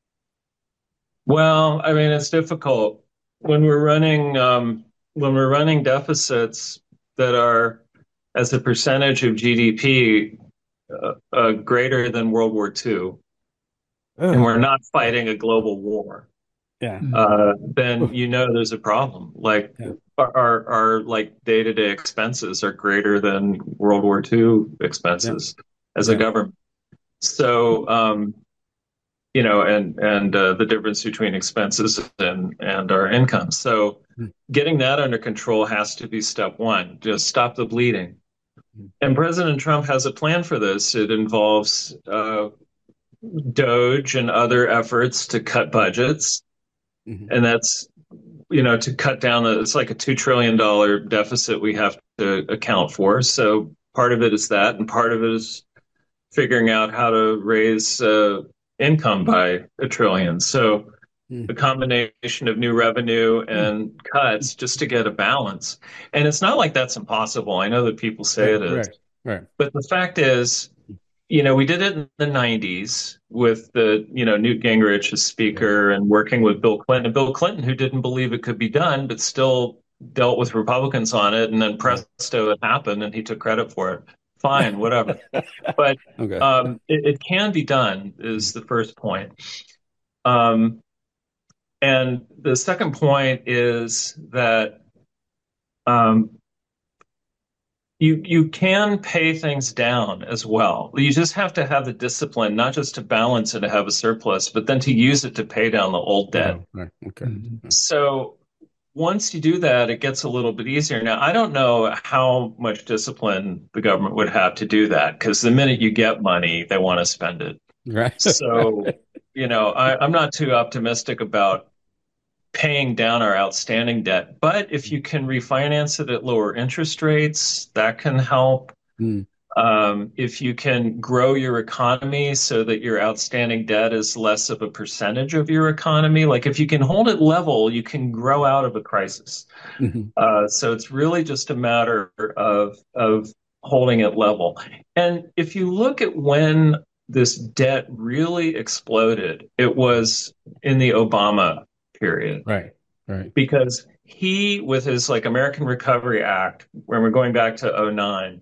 Speaker 4: Well, I mean, it's difficult when we're running um, when we're running deficits that are as a percentage of G D P uh, uh, greater than World War Two, and
Speaker 5: Ugh,
Speaker 4: we're not fighting a global war.
Speaker 5: yeah,
Speaker 3: Mm.
Speaker 4: Uh, then
Speaker 5: Oof,
Speaker 4: you know there's a problem. Like
Speaker 5: yeah,
Speaker 4: our our, our like day-to-day expenses are greater than World War Two
Speaker 5: yeah,
Speaker 4: expenses as a
Speaker 5: yeah,
Speaker 4: government. So um, you know, and and uh, the difference between expenses and and our income. So
Speaker 5: mm,
Speaker 4: getting that under control has to be step one. Just stop the bleeding.
Speaker 5: mm,
Speaker 4: And President Trump has a plan for this. It involves uh, Doge and other efforts to cut budgets,
Speaker 5: mhm,
Speaker 4: and that's you know to cut down. A, it's like a two trillion dollar deficit we have to account for. So part of it is that, and part of it is figuring out how to raise uh, income by a trillion. So a combination of new revenue and cuts just to get a balance. And it's not like that's impossible. I know that people say it is.
Speaker 5: Right, right.
Speaker 4: But the fact is, you know, we did it in the nineties with the, you know, Newt Gingrich as speaker and working with Bill Clinton. And Bill Clinton, who didn't believe it could be done, but still dealt with Republicans on it. And then presto, it happened and he took credit for it. Fine, whatever. But
Speaker 5: Okay.
Speaker 4: um, it, it can be done is the first point. Um, and the second point is that um, you you can pay things down as well. You just have to have the discipline, not just to balance and to have a surplus, but then to use it to pay down the old debt.
Speaker 5: Oh, right. Okay.
Speaker 3: Mhm.
Speaker 4: So once you do that, it gets a little bit easier. Now, I don't know how much discipline the government would have to do that, because the minute you get money, they want to spend it.
Speaker 5: Right.
Speaker 4: So, you know, I, I'm not too optimistic about paying down our outstanding debt. But if you can refinance it at lower interest rates, that can help.
Speaker 5: Mm.
Speaker 4: Um, if you can grow your economy so that your outstanding debt is less of a percentage of your economy, like if you can hold it level, you can grow out of a crisis.
Speaker 5: Mhm.
Speaker 4: Uh, so it's really just a matter of of holding it level. And if you look at when this debt really exploded, it was in the Obama period,
Speaker 5: Right. Right.
Speaker 4: because he, with his like American Recovery Act, when we're going back to oh nine,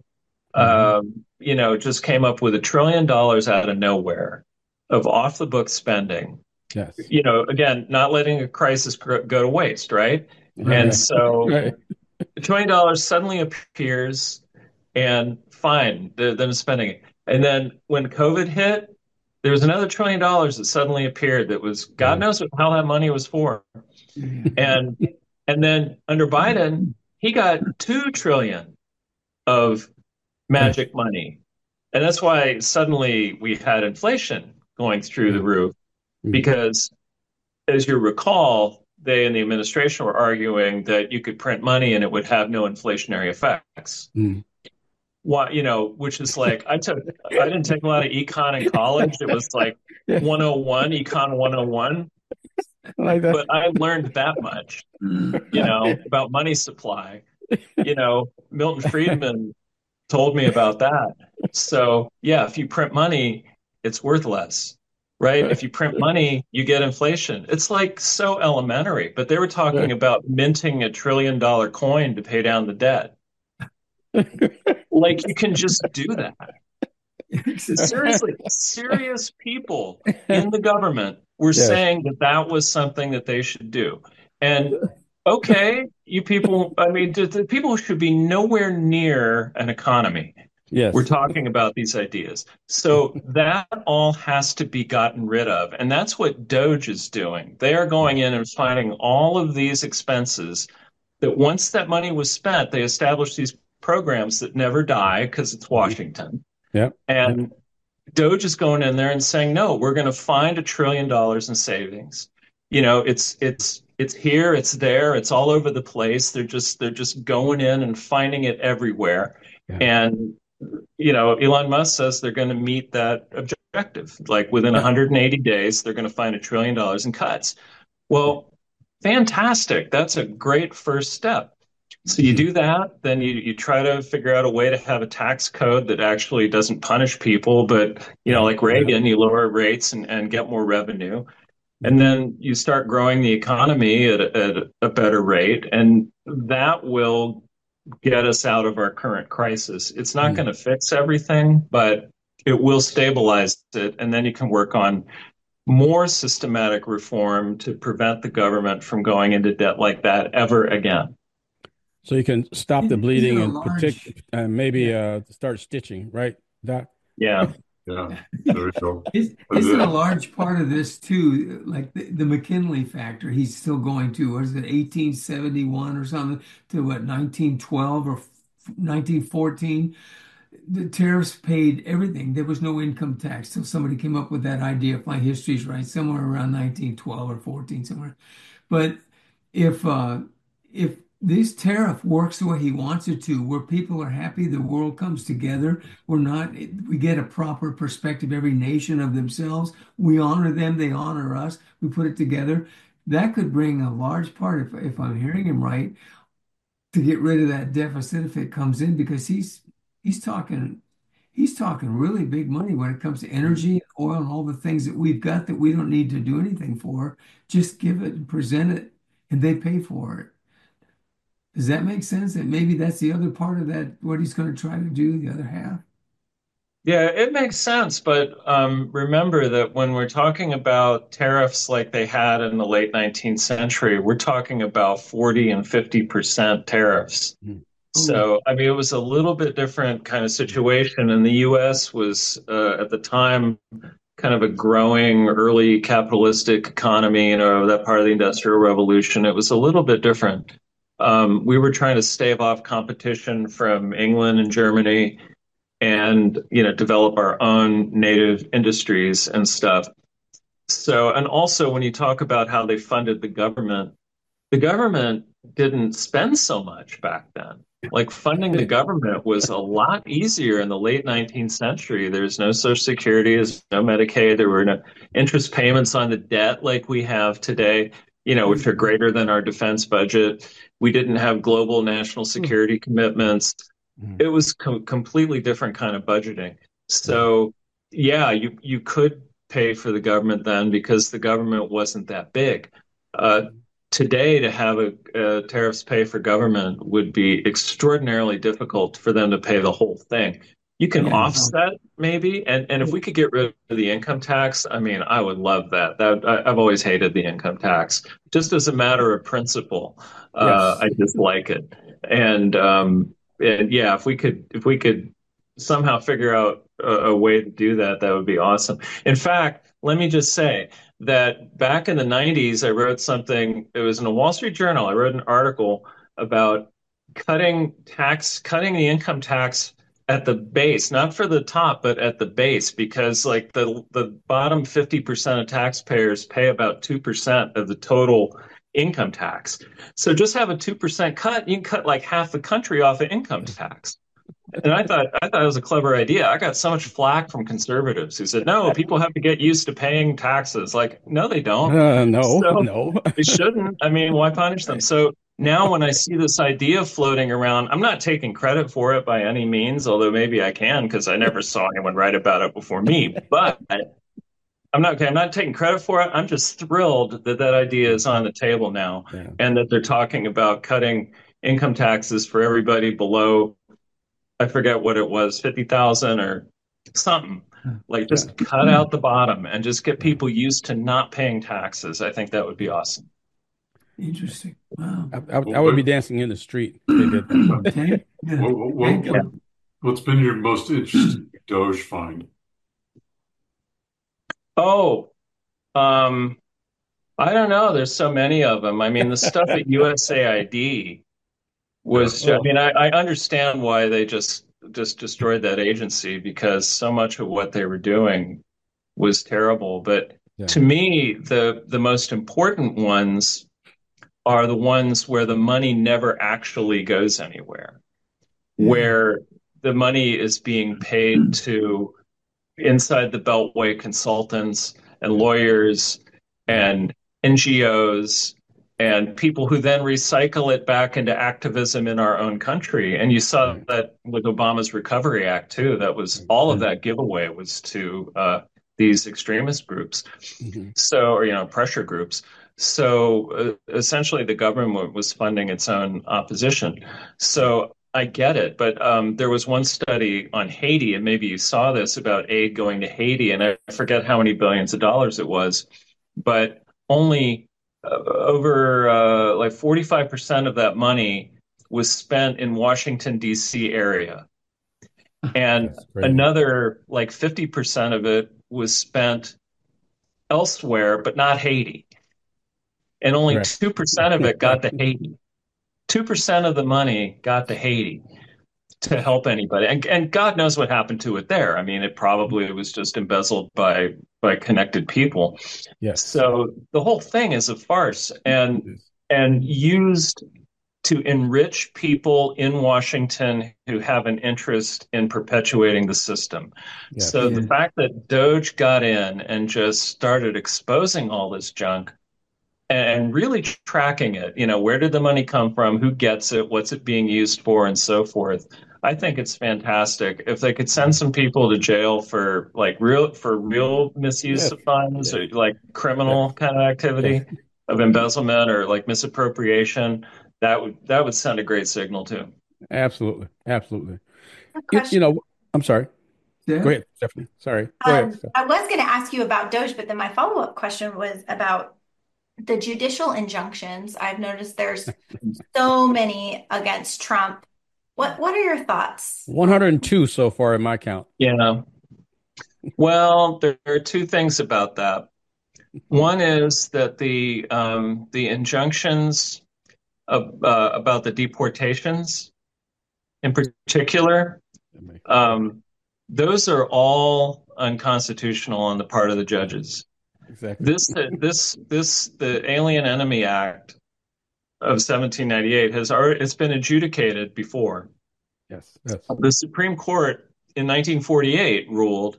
Speaker 4: um, you know, just came up with a trillion dollars out of nowhere of off the book spending.
Speaker 5: Yes.
Speaker 4: You know, again, not letting a crisis go to waste, right?
Speaker 5: Right.
Speaker 4: And so
Speaker 5: Right.
Speaker 4: a trillion dollars suddenly appears, and fine, they're, they're spending it. And then when COVID hit, there was another trillion dollars that suddenly appeared that was God knows what, how that money was for. And and then under Biden, he got two trillion of magic money. And that's why suddenly we had inflation going through the roof, because as you recall, they in the administration were arguing that you could print money and it would have no inflationary effects.
Speaker 5: Mm.
Speaker 4: Why, you know, which is like, I took, I didn't take a lot of econ in college. It was like one oh one, econ one oh one.
Speaker 5: Like that.
Speaker 4: But I learned that much, you know, about money supply. You know, Milton Friedman told me about that. So, yeah, if you print money, it's worth less, right? If you print money, you get inflation. It's like so elementary, but they were talking about minting a trillion dollar coin to pay down the debt. Like you can just do that. Seriously, serious people in the government were
Speaker 5: Yes.
Speaker 4: saying that that was something that they should do. And okay, you people, I mean, the, the people should be nowhere near an economy.
Speaker 5: Yes.
Speaker 4: We're talking about these ideas. So that all has to be gotten rid of. And that's what Doge is doing. They are going in and finding all of these expenses that once that money was spent, they established these programs that never die because it's Washington.
Speaker 5: Yep.
Speaker 4: And Doge is going in there and saying, no, we're going to find a trillion dollars in savings. You know, it's it's it's here, it's there, it's all over the place. They're just they're just going in and finding it everywhere.
Speaker 5: Yeah.
Speaker 4: And you know, Elon Musk says they're going to meet that objective. Like within one hundred eighty days, they're going to find a trillion dollars in cuts. Well, fantastic. That's a great first step. So you do that, then you, you try to figure out a way to have a tax code that actually doesn't punish people, but, you know, like Reagan, you lower rates and, and get more revenue. And then you start growing the economy at a, at a better rate, and that will get us out of our current crisis. It's not
Speaker 5: Mm.
Speaker 4: going to fix everything, but it will stabilize it. And then you can work on more systematic reform to prevent the government from going into debt like that ever again.
Speaker 5: So you can stop the
Speaker 3: Isn't
Speaker 5: bleeding
Speaker 3: a
Speaker 5: and
Speaker 3: large-
Speaker 5: protect, and maybe uh, start stitching, right, Doc?
Speaker 4: Yeah.
Speaker 6: Yeah, there we go.
Speaker 3: Is, isn't a large part of this too, like the, the McKinley factor? He's still going to, what is it, eighteen seventy-one or something, to what, nineteen twelve or nineteen fourteen? The tariffs paid everything. There was no income tax. So somebody came up with that idea, if my history's right, somewhere around nineteen twelve or fourteen, somewhere. But if uh, if this tariff works the way he wants it to, where people are happy, the world comes together. We're not, we get a proper perspective, every nation of themselves. We honor them, they honor us. We put it together. That could bring a large part, if, if I'm hearing him right, to get rid of that deficit if it comes in, because he's he's talking he's talking really big money when it comes to energy and oil and all the things that we've got that we don't need to do anything for. Just give it and present it, and they pay for it. Does that make sense? That maybe that's the other part of that, what he's going to try to do, the other half?
Speaker 4: Yeah, it makes sense. But um, remember that when we're talking about tariffs like they had in the late nineteenth century, we're talking about forty and fifty percent tariffs.
Speaker 5: Mm.
Speaker 4: So, I mean, it was a little bit different kind of situation. And the U S was, uh, at the time, kind of a growing early capitalistic economy, you know, that part of the Industrial Revolution. It was a little bit different. Um, we were trying to stave off competition from England and Germany and, you know, develop our own native industries and stuff. So, and also when you talk about how they funded the government, the government didn't spend so much back then. Like funding the government was a lot easier in the late nineteenth century. There's no Social Security, there's no Medicaid, there were no interest payments on the debt like we have today, you know, which are greater than our defense budget. We didn't have global national security commitments. It was com- completely different kind of budgeting. So, yeah, you you could pay for the government then because the government wasn't that big. Uh, today, to have a, a tariffs pay for government would be extraordinarily difficult for them to pay the whole thing. You can
Speaker 3: Yeah.
Speaker 4: offset maybe, and, and if we could get rid of the income tax, I mean, I would love that. That I, I've always hated the income tax, just as a matter of principle. Uh,
Speaker 5: Yes.
Speaker 4: I dislike it, and um, and yeah, if we could if we could somehow figure out a, a way to do that, that would be awesome. In fact, let me just say that back in the nineties, I wrote something. It was in a Wall Street Journal. I wrote an article about cutting tax, cutting the income tax at the base, not for the top, but at the base, because like the the bottom fifty percent of taxpayers pay about two percent of the total income tax. So just have a two percent cut, you can cut like half the country off of income tax. And I thought I thought it was a clever idea. I got so much flack from conservatives who said, no, people have to get used to paying taxes. Like, no, they don't.
Speaker 5: Uh, no,
Speaker 4: So
Speaker 5: no.
Speaker 4: they shouldn't. I mean, why punish them? So now when I see this idea floating around, I'm not taking credit for it by any means, although maybe I can because I never saw anyone write about it before me. But I'm not okay. I'm not taking credit for it. I'm just thrilled that that idea is on the table now,
Speaker 5: Yeah.
Speaker 4: and that they're talking about cutting income taxes for everybody below, I forget what it was, fifty thousand or something. Like just
Speaker 5: Yeah.
Speaker 4: cut out the bottom and just get people used to not paying taxes. I think that would be awesome.
Speaker 3: Interesting. Wow.
Speaker 5: I, I, I would be dancing in the street if they did that.
Speaker 3: Tank, yeah.
Speaker 6: What, what,
Speaker 3: Tank,
Speaker 6: what, what's been your most interesting Doge find?
Speaker 4: Oh, um, I don't know. There's so many of them. I mean, the stuff at U S A I D was,
Speaker 5: Yeah.
Speaker 4: I mean, I, I understand why they just just destroyed that agency because so much of what they were doing was terrible. But
Speaker 5: Yeah.
Speaker 4: to me, the the most important ones are the ones where the money never actually goes anywhere, where the money is being paid to inside the Beltway consultants and lawyers and N G Os and people who then recycle it back into activism in our own country. And you saw
Speaker 5: Right.
Speaker 4: that with Obama's Recovery Act, too. That was all of that giveaway was to uh, these extremist groups.
Speaker 5: Mm-hmm.
Speaker 4: So, or, you know, pressure groups. So uh, essentially, the government was funding its own opposition. So I get it. But um, there was one study on Haiti, and maybe you saw this about aid going to Haiti, and I forget how many billions of dollars it was, but only uh, over uh, like forty-five percent of that money was spent in Washington, D C area. And
Speaker 5: That's crazy.
Speaker 4: another like fifty percent of it was spent elsewhere, but not Haiti. And only
Speaker 5: Correct.
Speaker 4: two percent of it got to Haiti. two percent of the money got to Haiti to help anybody. And, and God knows what happened to it there. I mean, it probably was just embezzled by, by connected people.
Speaker 5: Yes.
Speaker 4: So the whole thing is a farce and, and used to to enrich people in Washington who have an interest in perpetuating the system.
Speaker 5: Yes.
Speaker 4: So
Speaker 3: Yeah.
Speaker 4: the fact that Doge got in and just started exposing all this junk and really tracking it, you know, where did the money come from? Who gets it? What's it being used for? And so forth. I think it's fantastic. If they could send some people to jail for like real for real misuse
Speaker 5: Yes.
Speaker 4: of funds,
Speaker 5: Yes.
Speaker 4: or like criminal
Speaker 5: Yes.
Speaker 4: kind of activity
Speaker 5: Yes.
Speaker 4: of embezzlement or like misappropriation, that would that would send a great signal too.
Speaker 5: Absolutely. Absolutely.
Speaker 7: A
Speaker 5: You, you
Speaker 7: question.
Speaker 5: know, I'm sorry.
Speaker 3: Steph?
Speaker 5: Go ahead, Stephanie. Sorry. Go ahead.
Speaker 7: Um, I was going to ask you about Doge, but then my follow-up question was about the judicial injunctions. I've noticed there's so many against Trump. What what are your thoughts?
Speaker 5: one hundred two so far in my count.
Speaker 4: Yeah. Well, there are two things about that. One is that the um, the injunctions of, uh, about the deportations, in particular, um, those are all unconstitutional on the part of the judges.
Speaker 5: Exactly.
Speaker 4: This this this the Alien Enemy Act of seventeen ninety-eight has already it's been adjudicated before.
Speaker 5: Yes. Yes.
Speaker 4: The Supreme Court in nineteen forty-eight ruled,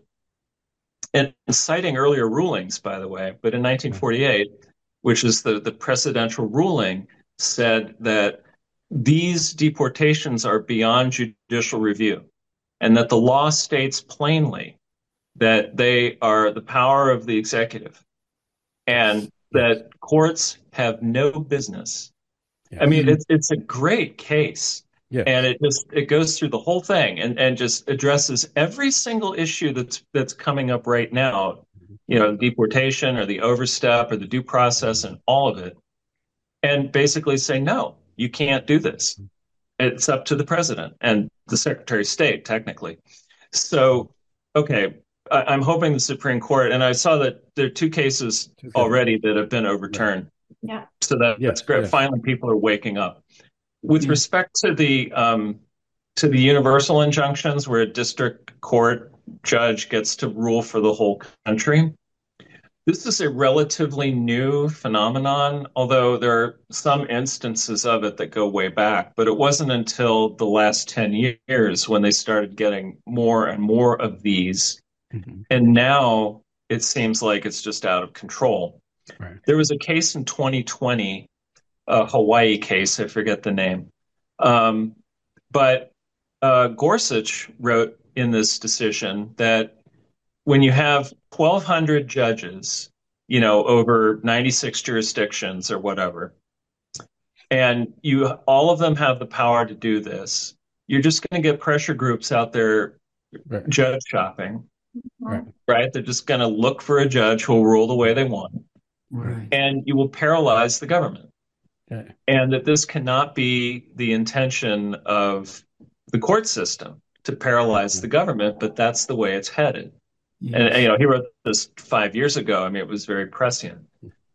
Speaker 4: and citing earlier rulings, by the way, but in nineteen forty-eight, which is the, the precedential ruling, said that these deportations are beyond judicial review, and that the law states plainly that they are the power of the executive, and that courts have no business.
Speaker 5: Yes.
Speaker 4: I mean, it's it's a great case.
Speaker 5: Yes.
Speaker 4: And it just it goes through the whole thing and, and just addresses every single issue that's that's coming up right now, you know, deportation or the overstep or the due process and all of it, and basically say, no, you can't do this. It's up to the president and the Secretary of State, technically. So, okay, I, I'm hoping the Supreme Court, and I saw that there are two cases already that have been overturned.
Speaker 7: Yeah.
Speaker 4: So that,
Speaker 5: Yes,
Speaker 4: that's great.
Speaker 5: yes.
Speaker 4: Finally, people are waking up. With
Speaker 3: Yeah.
Speaker 4: respect to the um, to the universal injunctions, where a district court judge gets to rule for the whole country, this is a relatively new phenomenon, although there are some instances of it that go way back. But it wasn't until the last ten years when they started getting more and more of these.
Speaker 5: Mm-hmm.
Speaker 4: And now it seems like it's just out of control.
Speaker 5: Right.
Speaker 4: There was a case in twenty twenty, a Hawaii case, I forget the name. Um, but uh, Gorsuch wrote in this decision that when you have twelve hundred judges, you know, over ninety-six jurisdictions or whatever, and you all of them have the power to do this, you're just going to get pressure groups out there
Speaker 5: Right.
Speaker 4: judge shopping,
Speaker 5: Right.
Speaker 4: right? They're just going to look for a judge who will rule the way they want,
Speaker 3: Right.
Speaker 4: and you will paralyze the government.
Speaker 5: Okay.
Speaker 4: And that this cannot be the intention of the court system to paralyze the government, but that's the way it's headed.
Speaker 3: Yes.
Speaker 4: And, you know, he wrote this five years ago. I mean, it was very prescient.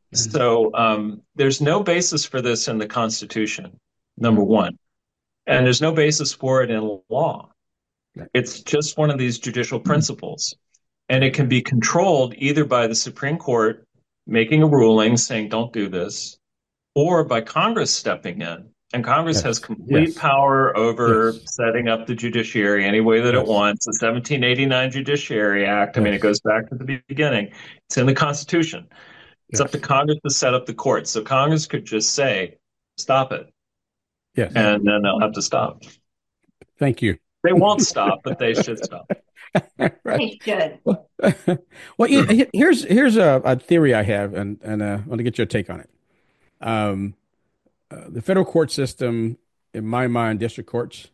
Speaker 4: So um, there's no basis for this in the Constitution, number one. And there's no basis for it in law. It's just one of these judicial principles. And it can be controlled either by the Supreme Court making a ruling saying, don't do this, or by Congress stepping in. And Congress
Speaker 5: Yes.
Speaker 4: has complete
Speaker 5: Yes.
Speaker 4: power over
Speaker 5: Yes.
Speaker 4: setting up the judiciary any way that
Speaker 5: Yes.
Speaker 4: it wants. The seventeen eighty-nine Judiciary Act, I mean,
Speaker 5: Yes.
Speaker 4: it goes back to the beginning. It's in the Constitution. It's
Speaker 5: Yes.
Speaker 4: up to Congress to set up the courts. So Congress could just say, stop it.
Speaker 5: Yes.
Speaker 4: And then they'll have to stop.
Speaker 5: Thank you.
Speaker 4: They won't stop, but they should stop.
Speaker 5: Right.
Speaker 7: Hey, good.
Speaker 5: Well, he- he- here's here's a, a theory I have, and and uh, I want to get your take on it. Um, uh, the federal court system, in my mind, district courts,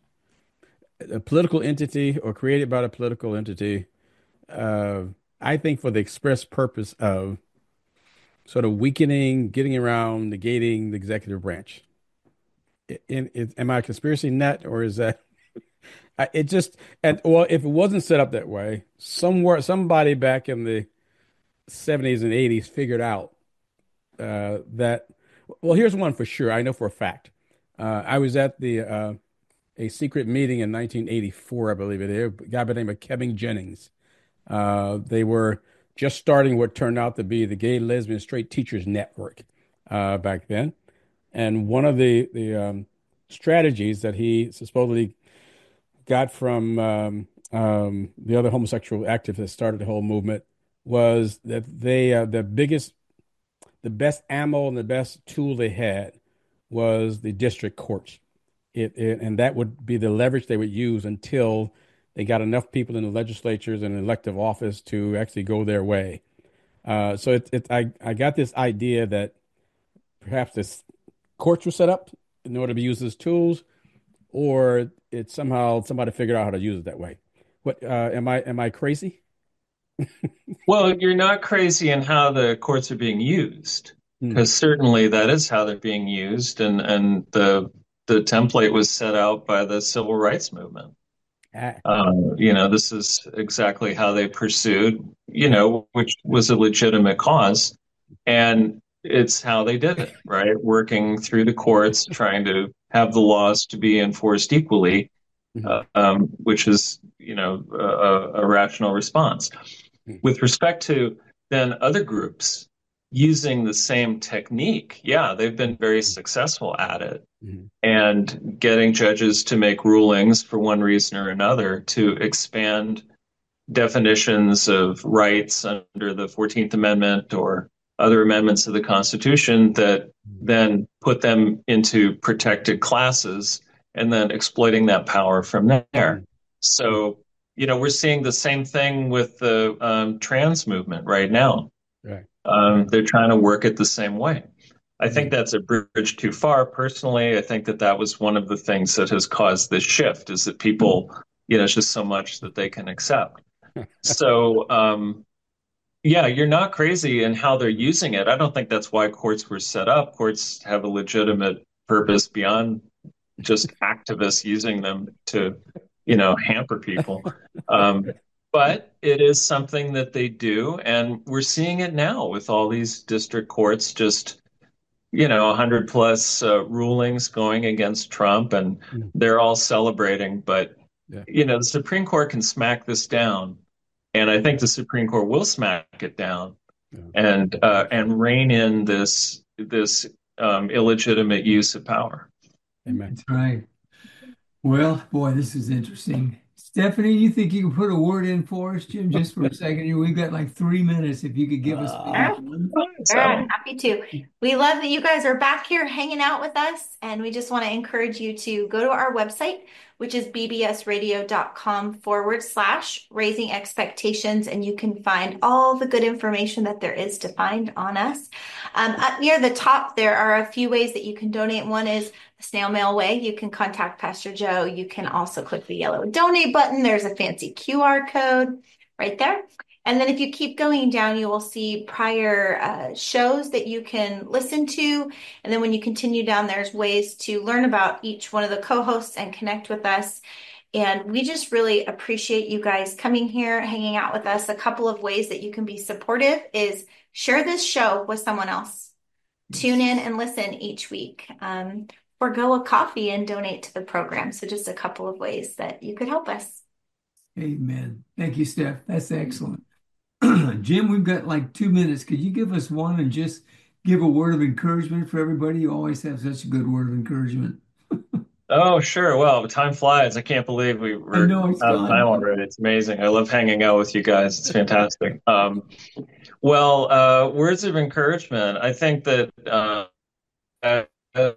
Speaker 5: a political entity or created by a political entity, uh, I think for the express purpose of sort of weakening, getting around, negating the executive branch. In, in, am I a conspiracy nut, or is that? I, it just and well, if it wasn't set up that way, somewhere somebody back in the seventies and eighties figured out uh, that. Well, here's one for sure. I know for a fact. Uh, I was at the uh, a secret meeting in nineteen eighty-four, I believe it is. A guy by the name of Kevin Jennings. Uh, they were just starting what turned out to be the Gay, Lesbian, Straight Teachers Network uh, back then, and one of the the um, strategies that he supposedly got from um, um, the other homosexual activists that started the whole movement was that they uh, the biggest, the best ammo and the best tool they had was the district courts. It, it and that would be the leverage they would use until they got enough people in the legislatures and elective office to actually go their way. Uh, so it, it I I got this idea that perhaps this courts were set up in order to be used as tools, or it somehow somebody figured out how to use it that way. What uh, am I am I crazy?
Speaker 4: Well, you're not crazy in how the courts are being used, because
Speaker 5: Hmm.
Speaker 4: certainly that is how they're being used, and and the the template was set out by the civil rights movement.
Speaker 5: Ah,
Speaker 4: Um, you know, this is exactly how they pursued, you know, which was a legitimate cause, and it's how they did it, right? Working through the courts, trying to have the laws to be enforced equally,
Speaker 5: mhm,
Speaker 4: uh, um, which is, you know, a, a rational response.
Speaker 5: mhm,
Speaker 4: With respect to then other groups using the same technique, yeah, they've been very successful at it
Speaker 5: mhm,
Speaker 4: and getting judges to make rulings for one reason or another to expand definitions of rights under the fourteenth Amendment or other amendments of the Constitution that then put them into protected classes and then exploiting that power from there.
Speaker 5: mhm, mhm.
Speaker 4: So, you know, we're seeing the same thing with the um, trans movement right now.
Speaker 5: Right,
Speaker 4: Um,
Speaker 5: right.
Speaker 4: they're trying to work it the same way. I think
Speaker 5: Mhm,
Speaker 4: that's a bridge too far. Personally, I think that that was one of the things that has caused this shift is that people, you know, it's just so much that they can accept. So, um, yeah, you're not crazy in how they're using it. I don't think that's why courts were set up. Courts have a legitimate purpose beyond just activists using them to, you know, hamper people. Um, but it is something that they do, and we're seeing it now with all these district courts just, you know, one hundred plus uh, rulings going against Trump, and
Speaker 5: mhm.
Speaker 4: they're all celebrating. But,
Speaker 5: Yeah,
Speaker 4: you know, the Supreme Court can smack this down, and I think the Supreme Court will smack it down
Speaker 5: yeah.
Speaker 4: and uh, and rein in this this um, illegitimate use of power.
Speaker 5: Amen.
Speaker 3: That's right. Well, boy, this is interesting. Stephanie, you think you can put a word in for us, Jim, just for a second here? We've got like three minutes. If you could give us maybe
Speaker 5: Ah,
Speaker 7: Sure,
Speaker 3: one.
Speaker 7: sure, happy to. We love that you guys are back here hanging out with us, and we just want to encourage you to go to our website, which is bbsradio.com forward slash raising expectations, and you can find all the good information that there is to find on us. Um, up near the top, there are a few ways that you can donate. One is the snail mail way. You can contact Pastor Joe. You can also click the yellow donate button. There's a fancy Q R code right there. And then if you keep going down, you will see prior uh, shows that you can listen to. And then when you continue down, there's ways to learn about each one of the co-hosts and connect with us. And we just really appreciate you guys coming here, hanging out with us. A couple of ways that you can be supportive is share this show with someone else. Tune in and listen each week. Um, forgo a coffee and donate to the program. So just a couple of ways that you could help us.
Speaker 3: Amen. Thank you, Steph. That's excellent. Jim, we've got like two minutes. Could you give us one and just give a word of encouragement for everybody? You always have such a good word of encouragement.
Speaker 4: Oh, sure. Well, time flies. I can't believe we
Speaker 3: I
Speaker 4: were
Speaker 3: know it's
Speaker 4: out of time
Speaker 3: gone.
Speaker 4: already. It's amazing. I love hanging out with you guys. It's fantastic. Um, well, uh, words of encouragement. I think that uh, uh,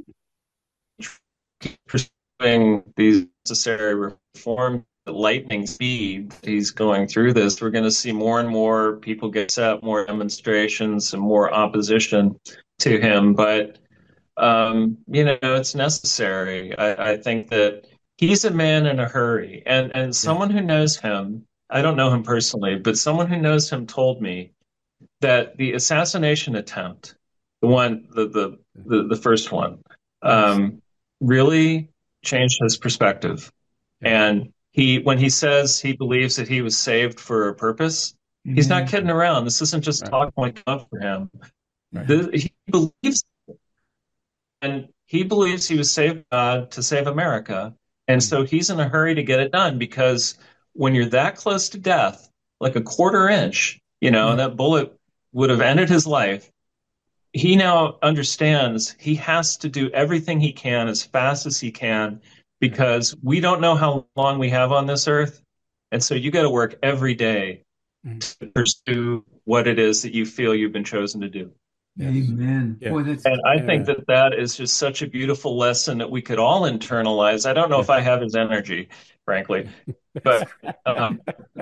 Speaker 4: pursuing these necessary reforms at lightning speed, he's going through this. We're going to see more and more people get set, more demonstrations, and more opposition to him. But um, you know, it's necessary. I, I think that he's a man in a hurry, and and
Speaker 5: yeah.
Speaker 4: someone who knows him. I don't know him personally, but someone who knows him told me that the assassination attempt, the one, the the the, the first one,
Speaker 5: Yes.
Speaker 4: um, really changed his perspective.
Speaker 5: Yeah.
Speaker 4: And he, when he says he believes that he was saved for a purpose, he's not
Speaker 3: Amen.
Speaker 4: kidding around. This isn't just
Speaker 5: Right.
Speaker 4: talk point up for him.
Speaker 5: Right.
Speaker 4: This, he believes, and he believes he was saved by God to save America, and
Speaker 5: Mhm.
Speaker 4: so he's in a hurry to get it done because when you're that close to death, like a quarter inch, you know,
Speaker 3: Yeah.
Speaker 4: and that bullet would have ended his life, he now understands he has to do everything he can as fast as he can because we don't know how long we have on this earth. And so you got to work every day to pursue what it is that you feel you've been chosen to do.
Speaker 3: Yes. Amen.
Speaker 5: Yeah.
Speaker 3: Boy, that's,
Speaker 4: and I
Speaker 5: yeah.
Speaker 4: think that that is just such a beautiful lesson that we could all internalize. I don't know yeah. if I have his energy, frankly, but um,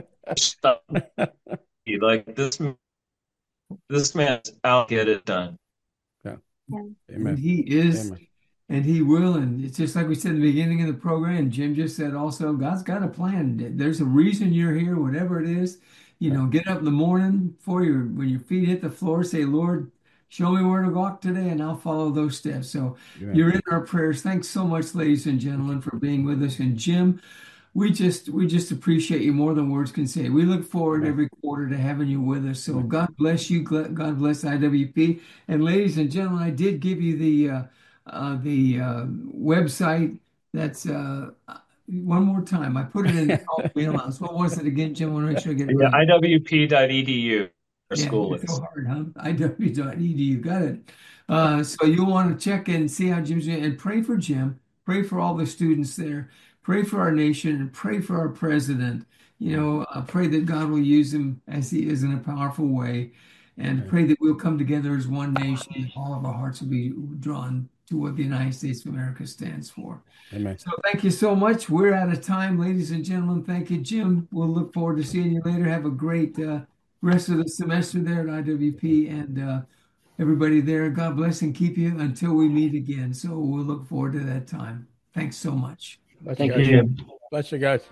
Speaker 4: like this, this man's out, get it done.
Speaker 5: Yeah.
Speaker 3: Amen.
Speaker 5: Amen.
Speaker 3: And he is,
Speaker 5: Amen.
Speaker 3: and he will. And it's just like we said in the beginning of the program, Jim just said also, God's got a plan. There's a reason you're here, whatever it is. You know, get up in the morning before your when your feet hit the floor, say, Lord, show me where to walk today, and I'll follow those steps. So yeah. you're in our prayers. Thanks so much, ladies and gentlemen, for being with us. And Jim, we just we just appreciate you more than words can say. We look forward yeah. every quarter to having you with us. So God bless you. God bless I W P. And ladies and gentlemen, I did give you the uh, uh, the uh, website. That's uh, one more time. I put it in the wheelhouse. What was it again, Jim? I want to make sure I get it
Speaker 4: yeah,
Speaker 3: right.
Speaker 4: I W P dot E D U. Our
Speaker 3: yeah,
Speaker 4: school
Speaker 3: it's
Speaker 4: is.
Speaker 3: so hard, huh? I W dot E D U. Got it. Uh, so you'll want to check in and see how Jim's doing, and pray for Jim. Pray for all the students there. Pray for our nation and pray for our president. You know, uh, pray that God will use him as he is in a powerful way, and right. pray that we'll come together as one nation. And all of our hearts will be drawn to what the United States of America stands for.
Speaker 5: Amen.
Speaker 3: So thank you so much. We're out of time, ladies and gentlemen. Thank you, Jim. We'll look forward to seeing you later. Have a great uh, rest of the semester there at I W P, and uh, everybody there. God bless and keep you until we meet again. So we'll look forward to that time. Thanks so much.
Speaker 5: Bless
Speaker 4: Thank
Speaker 5: you,
Speaker 4: you, Jim.
Speaker 5: Bless you guys.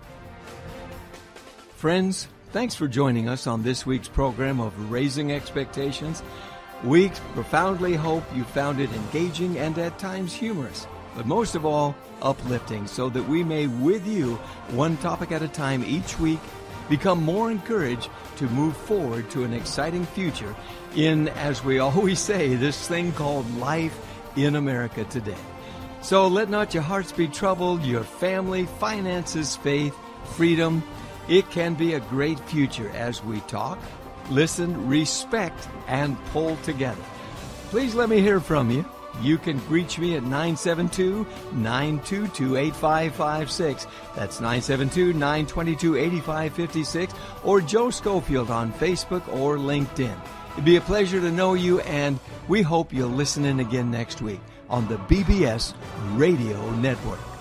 Speaker 1: Friends, thanks for joining us on this week's program of Raising Expectations. We profoundly hope you found it engaging and at times humorous, but most of all, uplifting, so that we may, with you, one topic at a time each week, become more encouraged to move forward to an exciting future in, as we always say, this thing called life in America today. So let not your hearts be troubled, your family, finances, faith, freedom. It can be a great future as we talk, listen, respect, and pull together. Please let me hear from you. You can reach me at nine seven two, nine two two, eight five five six. That's nine seven two, nine two two, eight five five six, or Joe Schofield on Facebook or LinkedIn. It'd be a pleasure to know you, and we hope you'll listen in again next week on the B B S Radio Network.